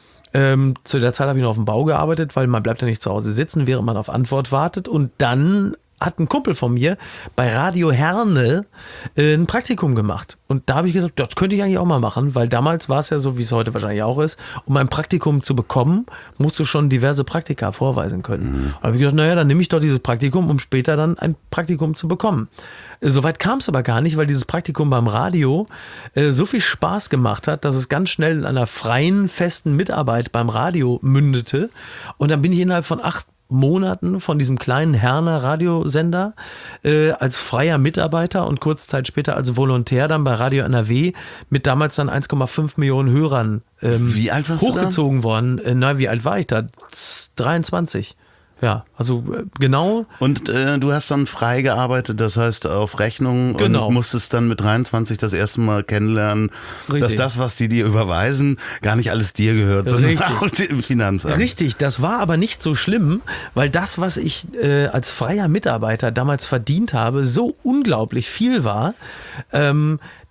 Ähm, zu der Zeit habe ich noch auf dem Bau gearbeitet, weil man bleibt ja nicht zu Hause sitzen, während man auf Antwort wartet. Und dann hat ein Kumpel von mir bei Radio Herne äh, ein Praktikum gemacht. Und da habe ich gedacht, das könnte ich eigentlich auch mal machen, weil damals war es ja so, wie es heute wahrscheinlich auch ist, um ein Praktikum zu bekommen, musst du schon diverse Praktika vorweisen können. Mhm. Und da habe ich gedacht, naja, dann nehme ich doch dieses Praktikum, um später dann ein Praktikum zu bekommen. Soweit kam es aber gar nicht, weil dieses Praktikum beim Radio äh, so viel Spaß gemacht hat, dass es ganz schnell in einer freien, festen Mitarbeit beim Radio mündete. Und dann bin ich innerhalb von acht Monaten von diesem kleinen Herner Radiosender äh, als freier Mitarbeiter und kurze Zeit später als Volontär dann bei Radio N R W mit damals dann eins Komma fünf Millionen Hörern ähm, wie alt warst hochgezogen du da? worden. Äh, na, wie alt war ich da? dreiundzwanzig. Ja, also äh, genau. Und äh, du hast dann frei gearbeitet, das heißt auf Rechnung genau. und musstest dann mit dreiundzwanzig das erste Mal kennenlernen, Richtig. dass das, was die dir überweisen, gar nicht alles dir gehört, sondern Richtig. auch dem Finanzamt. Richtig, das war aber nicht so schlimm, weil das, was ich äh, als freier Mitarbeiter damals verdient habe, so unglaublich viel war, ähm,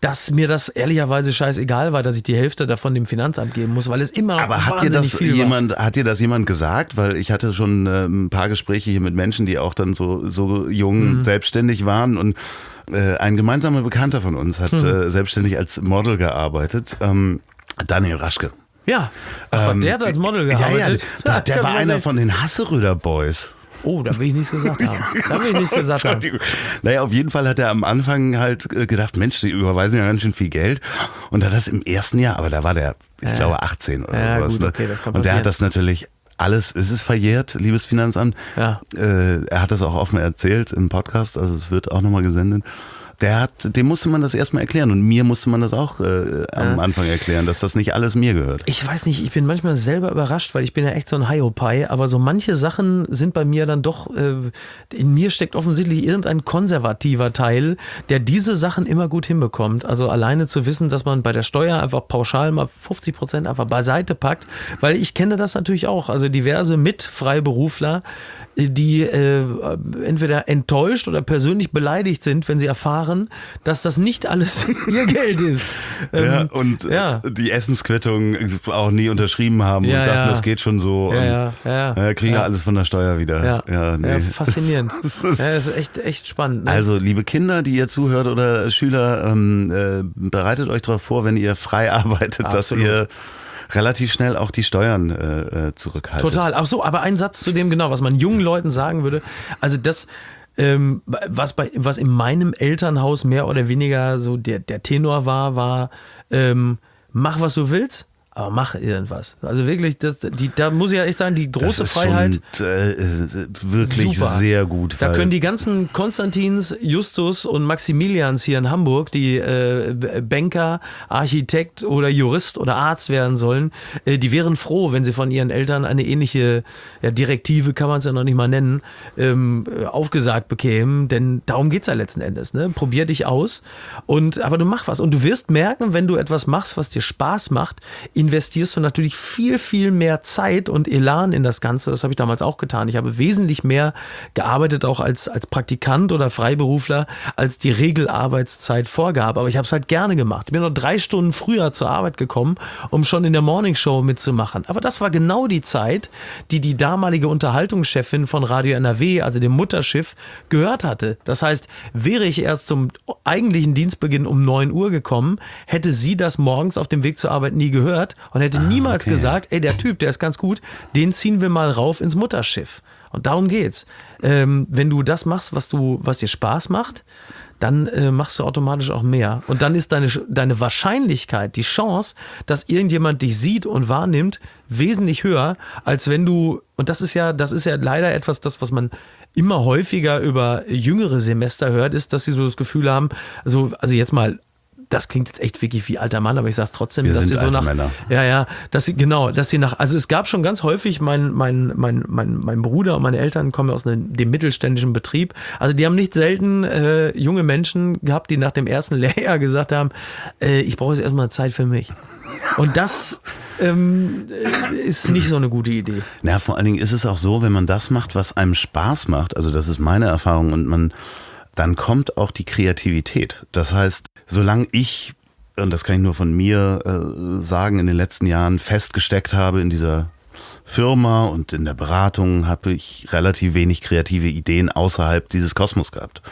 dass mir das ehrlicherweise scheißegal war, dass ich die Hälfte davon dem Finanzamt geben muss, weil es immer noch Aber hat dir das jemand, hat dir das jemand gesagt? Weil ich hatte schon äh, ein paar Gespräche hier mit Menschen, die auch dann so, so jung mhm. selbstständig waren und äh, ein gemeinsamer Bekannter von uns hat mhm. äh, selbstständig als Model gearbeitet, ähm, Daniel Raschke. Ja, ach, ähm, der hat als Model gearbeitet. Ja, ja, der, der, der war einer von den Hasseröder Boys. Oh, da will ich nichts gesagt haben. Da will ich nichts gesagt haben. Naja, auf jeden Fall hat er am Anfang halt gedacht, Mensch, die überweisen ja ganz schön viel Geld. Und hat das im ersten Jahr, aber da war der, ich ja. glaube, achtzehn oder ja, sowas. Gut, okay, das kann passieren. Und der hat das natürlich alles, es ist verjährt, liebes Finanzamt. Ja. Äh, er hat das auch offen erzählt im Podcast, also es wird auch nochmal gesendet. Der hat, dem musste man das erstmal erklären und mir musste man das auch äh, am ja. Anfang erklären, dass das nicht alles mir gehört. Ich weiß nicht, ich bin manchmal selber überrascht, weil ich bin ja echt so ein Hiopai, aber so manche Sachen sind bei mir dann doch, äh, in mir steckt offensichtlich irgendein konservativer Teil, der diese Sachen immer gut hinbekommt. Also alleine zu wissen, dass man bei der Steuer einfach pauschal mal fünfzig Prozent einfach beiseite packt, weil ich kenne das natürlich auch, also diverse Mitfreiberufler, die äh, entweder enttäuscht oder persönlich beleidigt sind, wenn sie erfahren, dass das nicht alles ihr Geld ist. Ähm, ja, und ja. die Essensquittung auch nie unterschrieben haben ja, und dachten, ja. das geht schon so. Ja, und, ja, ja. Äh, kriegen ja alles von der Steuer wieder. Ja, ja, nee. ja faszinierend. Das ist, ja, das ist echt, echt spannend. Ne? Also, liebe Kinder, die ihr zuhört oder Schüler, ähm, äh, bereitet euch darauf vor, wenn ihr frei arbeitet, Absolut. dass ihr relativ schnell auch die Steuern äh, zurückhaltet. Total. Ach so, aber ein Satz zu dem, genau, was man jungen Leuten sagen würde. Also das, ähm, was, bei, was in meinem Elternhaus mehr oder weniger so der, der Tenor war, war, ähm, mach, was du willst, aber mach irgendwas. Also wirklich, das, die, da muss ich ja echt sagen, die große das ist Freiheit. Schon, äh, wirklich super. Sehr gut. Da können die ganzen Konstantins, Justus und Maximilians hier in Hamburg, die äh, Banker, Architekt oder Jurist oder Arzt werden sollen, äh, die wären froh, wenn sie von ihren Eltern eine ähnliche ja, Direktive, kann man es ja noch nicht mal nennen, ähm, aufgesagt bekämen. Denn darum geht es ja letzten Endes. Ne? Probier dich aus. Und, aber du mach was. Und du wirst merken, wenn du etwas machst, was dir Spaß macht, investierst du natürlich viel, viel mehr Zeit und Elan in das Ganze. Das habe ich damals auch getan. Ich habe wesentlich mehr gearbeitet, auch als, als Praktikant oder Freiberufler, als die Regelarbeitszeit vorgab. Aber ich habe es halt gerne gemacht. Ich bin noch drei Stunden früher zur Arbeit gekommen, um schon in der Morningshow mitzumachen. Aber das war genau die Zeit, die die damalige Unterhaltungschefin von Radio N R W, also dem Mutterschiff, gehört hatte. Das heißt, wäre ich erst zum eigentlichen Dienstbeginn um neun Uhr gekommen, hätte sie das morgens auf dem Weg zur Arbeit nie gehört und hätte ah, niemals okay. gesagt, ey, der Typ, der ist ganz gut, den ziehen wir mal rauf ins Mutterschiff. Und darum geht's. Ähm, wenn du das machst, was du, was dir Spaß macht, dann äh, machst du automatisch auch mehr. Und dann ist deine, deine Wahrscheinlichkeit, die Chance, dass irgendjemand dich sieht und wahrnimmt, wesentlich höher, als wenn du, und das ist ja, das ist ja leider etwas, das, was man immer häufiger über jüngere Semester hört, ist, dass sie so das Gefühl haben, also, also jetzt mal, das klingt jetzt echt wirklich wie alter Mann, aber ich sag's trotzdem, Wir dass sind sie so nach, Männer. ja, ja, dass sie, genau, dass sie nach, also es gab schon ganz häufig, mein, mein, mein, mein, mein Bruder und meine Eltern kommen aus einem, dem mittelständischen Betrieb, also die haben nicht selten äh, junge Menschen gehabt, die nach dem ersten Lehrjahr gesagt haben, äh, ich brauche jetzt erstmal Zeit für mich. Und das ähm, ist nicht so eine gute Idee. Na, vor allen Dingen ist es auch so, wenn man das macht, was einem Spaß macht, also das ist meine Erfahrung und man, dann kommt auch die Kreativität. Das heißt, solange ich, und das kann ich nur von mir äh, sagen, in den letzten Jahren festgesteckt habe in dieser Firma und in der Beratung, habe ich relativ wenig kreative Ideen außerhalb dieses Kosmos gehabt.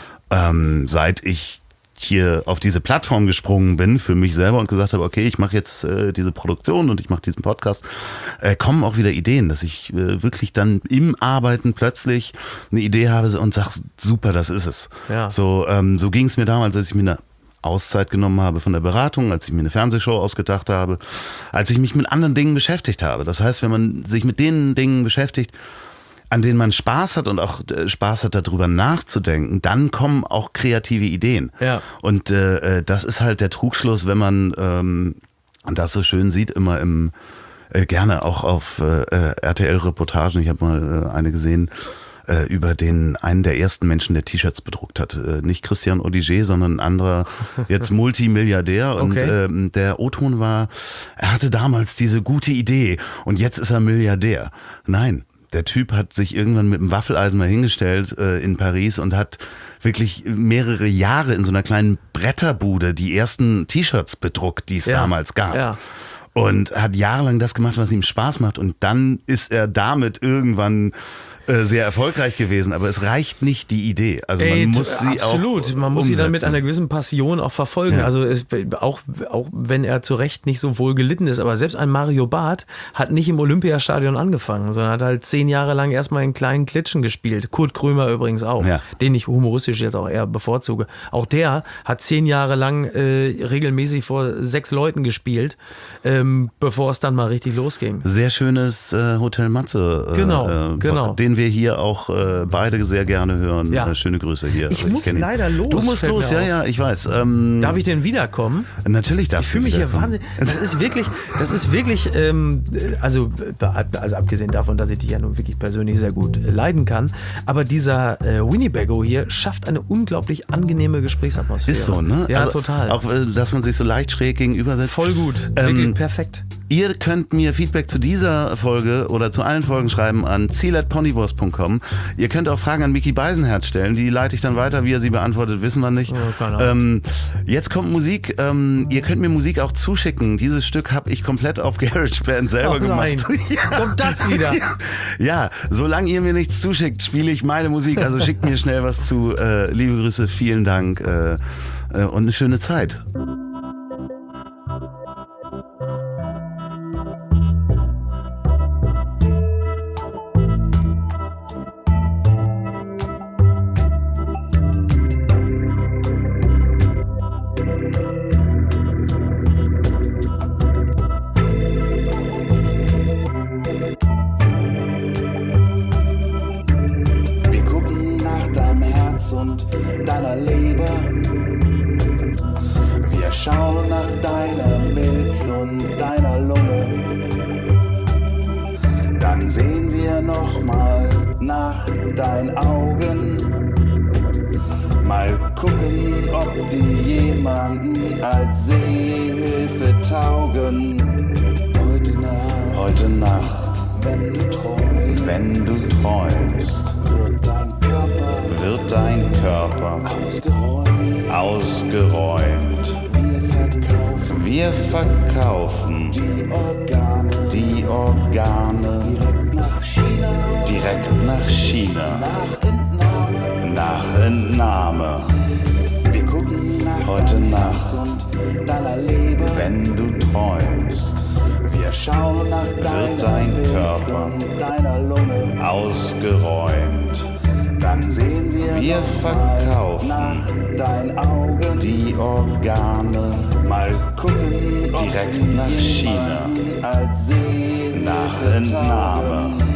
Ähm, seit ich hier auf diese Plattform gesprungen bin für mich selber und gesagt habe, okay, ich mache jetzt äh, diese Produktion und ich mache diesen Podcast, äh, kommen auch wieder Ideen, dass ich äh, wirklich dann im Arbeiten plötzlich eine Idee habe und sage, super, das ist es. Ja. So, ähm, so ging es mir damals, als ich mir eine Auszeit genommen habe von der Beratung, als ich mir eine Fernsehshow ausgedacht habe, als ich mich mit anderen Dingen beschäftigt habe. Das heißt, wenn man sich mit den Dingen beschäftigt, an denen man Spaß hat und auch Spaß hat, darüber nachzudenken, dann kommen auch kreative Ideen. Ja. Und äh, das ist halt der Trugschluss, wenn man ähm, das so schön sieht, immer im äh, gerne auch auf äh, R T L-Reportagen. Ich habe mal äh, eine gesehen äh, über den einen der ersten Menschen, der T-Shirts bedruckt hat. Äh, nicht Christian Odiger, sondern ein anderer, jetzt Multimilliardär. Und okay. äh, der O-Ton war, er hatte damals diese gute Idee und jetzt ist er Milliardär. Nein. der Typ hat sich irgendwann mit dem Waffeleisen mal hingestellt äh, in Paris und hat wirklich mehrere Jahre in so einer kleinen Bretterbude die ersten T-Shirts bedruckt, die es Ja. damals gab. Ja. Und hat jahrelang das gemacht, was ihm Spaß macht. Und dann ist er damit irgendwann äh, sehr erfolgreich gewesen. Aber es reicht nicht die Idee. Also Ey, man muss sie absolut. auch Man muss sie dann mit umsetzen. einer gewissen Passion auch verfolgen. Ja. Also es, auch, auch wenn er zu Recht nicht so wohl gelitten ist. Aber selbst ein Mario Barth hat nicht im Olympiastadion angefangen, sondern hat halt zehn Jahre lang erstmal in kleinen Klitschen gespielt. Kurt Krömer übrigens auch, Ja. den ich humoristisch jetzt auch eher bevorzuge. Auch der hat zehn Jahre lang äh, regelmäßig vor sechs Leuten gespielt, ähm, bevor es dann mal richtig losging. Sehr schönes äh, Hotel Matze. Äh, Genau, äh, genau. Den wir hier auch äh, beide sehr gerne hören. Ja. Äh, schöne Grüße hier. Ich muss kenn ihn. leider los, Du musst fällt los, mir ja, auf. ja, ich weiß. Ähm, Darf ich denn wiederkommen? Natürlich darfst Ich fühle mich du hier wiederkommen. wahnsinnig. Das ist wirklich, das ist wirklich, ähm, also, also abgesehen davon, dass ich dich ja nun wirklich persönlich sehr gut äh, leiden kann, aber dieser äh, Winnebago hier schafft eine unglaublich angenehme Gesprächsatmosphäre. Ist so, ne? Ja, Also total. Auch, äh, dass man sich so leicht schräg gegenüber setzt. Voll gut. Ähm, wirklich perfekt. Ihr könnt mir Feedback zu dieser Folge oder zu allen Folgen schreiben an ziel at ponywurst punkt com. Ihr könnt auch Fragen an Micky Beisenherz stellen. Die leite ich dann weiter. Wie er sie beantwortet, wissen wir nicht. Ja, keine Ahnung. ähm, jetzt kommt Musik. Ähm, ihr könnt mir Musik auch zuschicken. Dieses Stück habe ich komplett auf GarageBand selber Oh nein. gemacht. Ja. Kommt das wieder? Ja, solange ihr mir nichts zuschickt, spiele ich meine Musik. Also schickt mir schnell was zu. Äh, liebe Grüße, vielen Dank äh, äh, und eine schöne Zeit. Wir gucken nach deinem Herz und deiner Leber. Wir schauen nach deiner Milz und deiner Lunge. Dann sehen wir noch mal nach deinen Augen. Mal gucken, ob die jemanden als Seehilfe taugen. Heute Nacht, heute Nacht, wenn du träumst, wenn du träumst, wird dein Körper, wird dein Körper ausgeräumt, ausgeräumt. Wir verkaufen, wir verkaufen die Organe, die Organe direkt nach China, direkt nach China, nach Entnahme, nach Entnahme. Wir gucken nach heute Nacht und deiner Leber, wenn du träumst. Wir schauen nach deiner Milz und deiner Lunge ausgeräumt. Dann sehen wir, wir verkaufen nach deinen Augen die Organe. Mal gucken, direkt nach China als See nach Entnahme.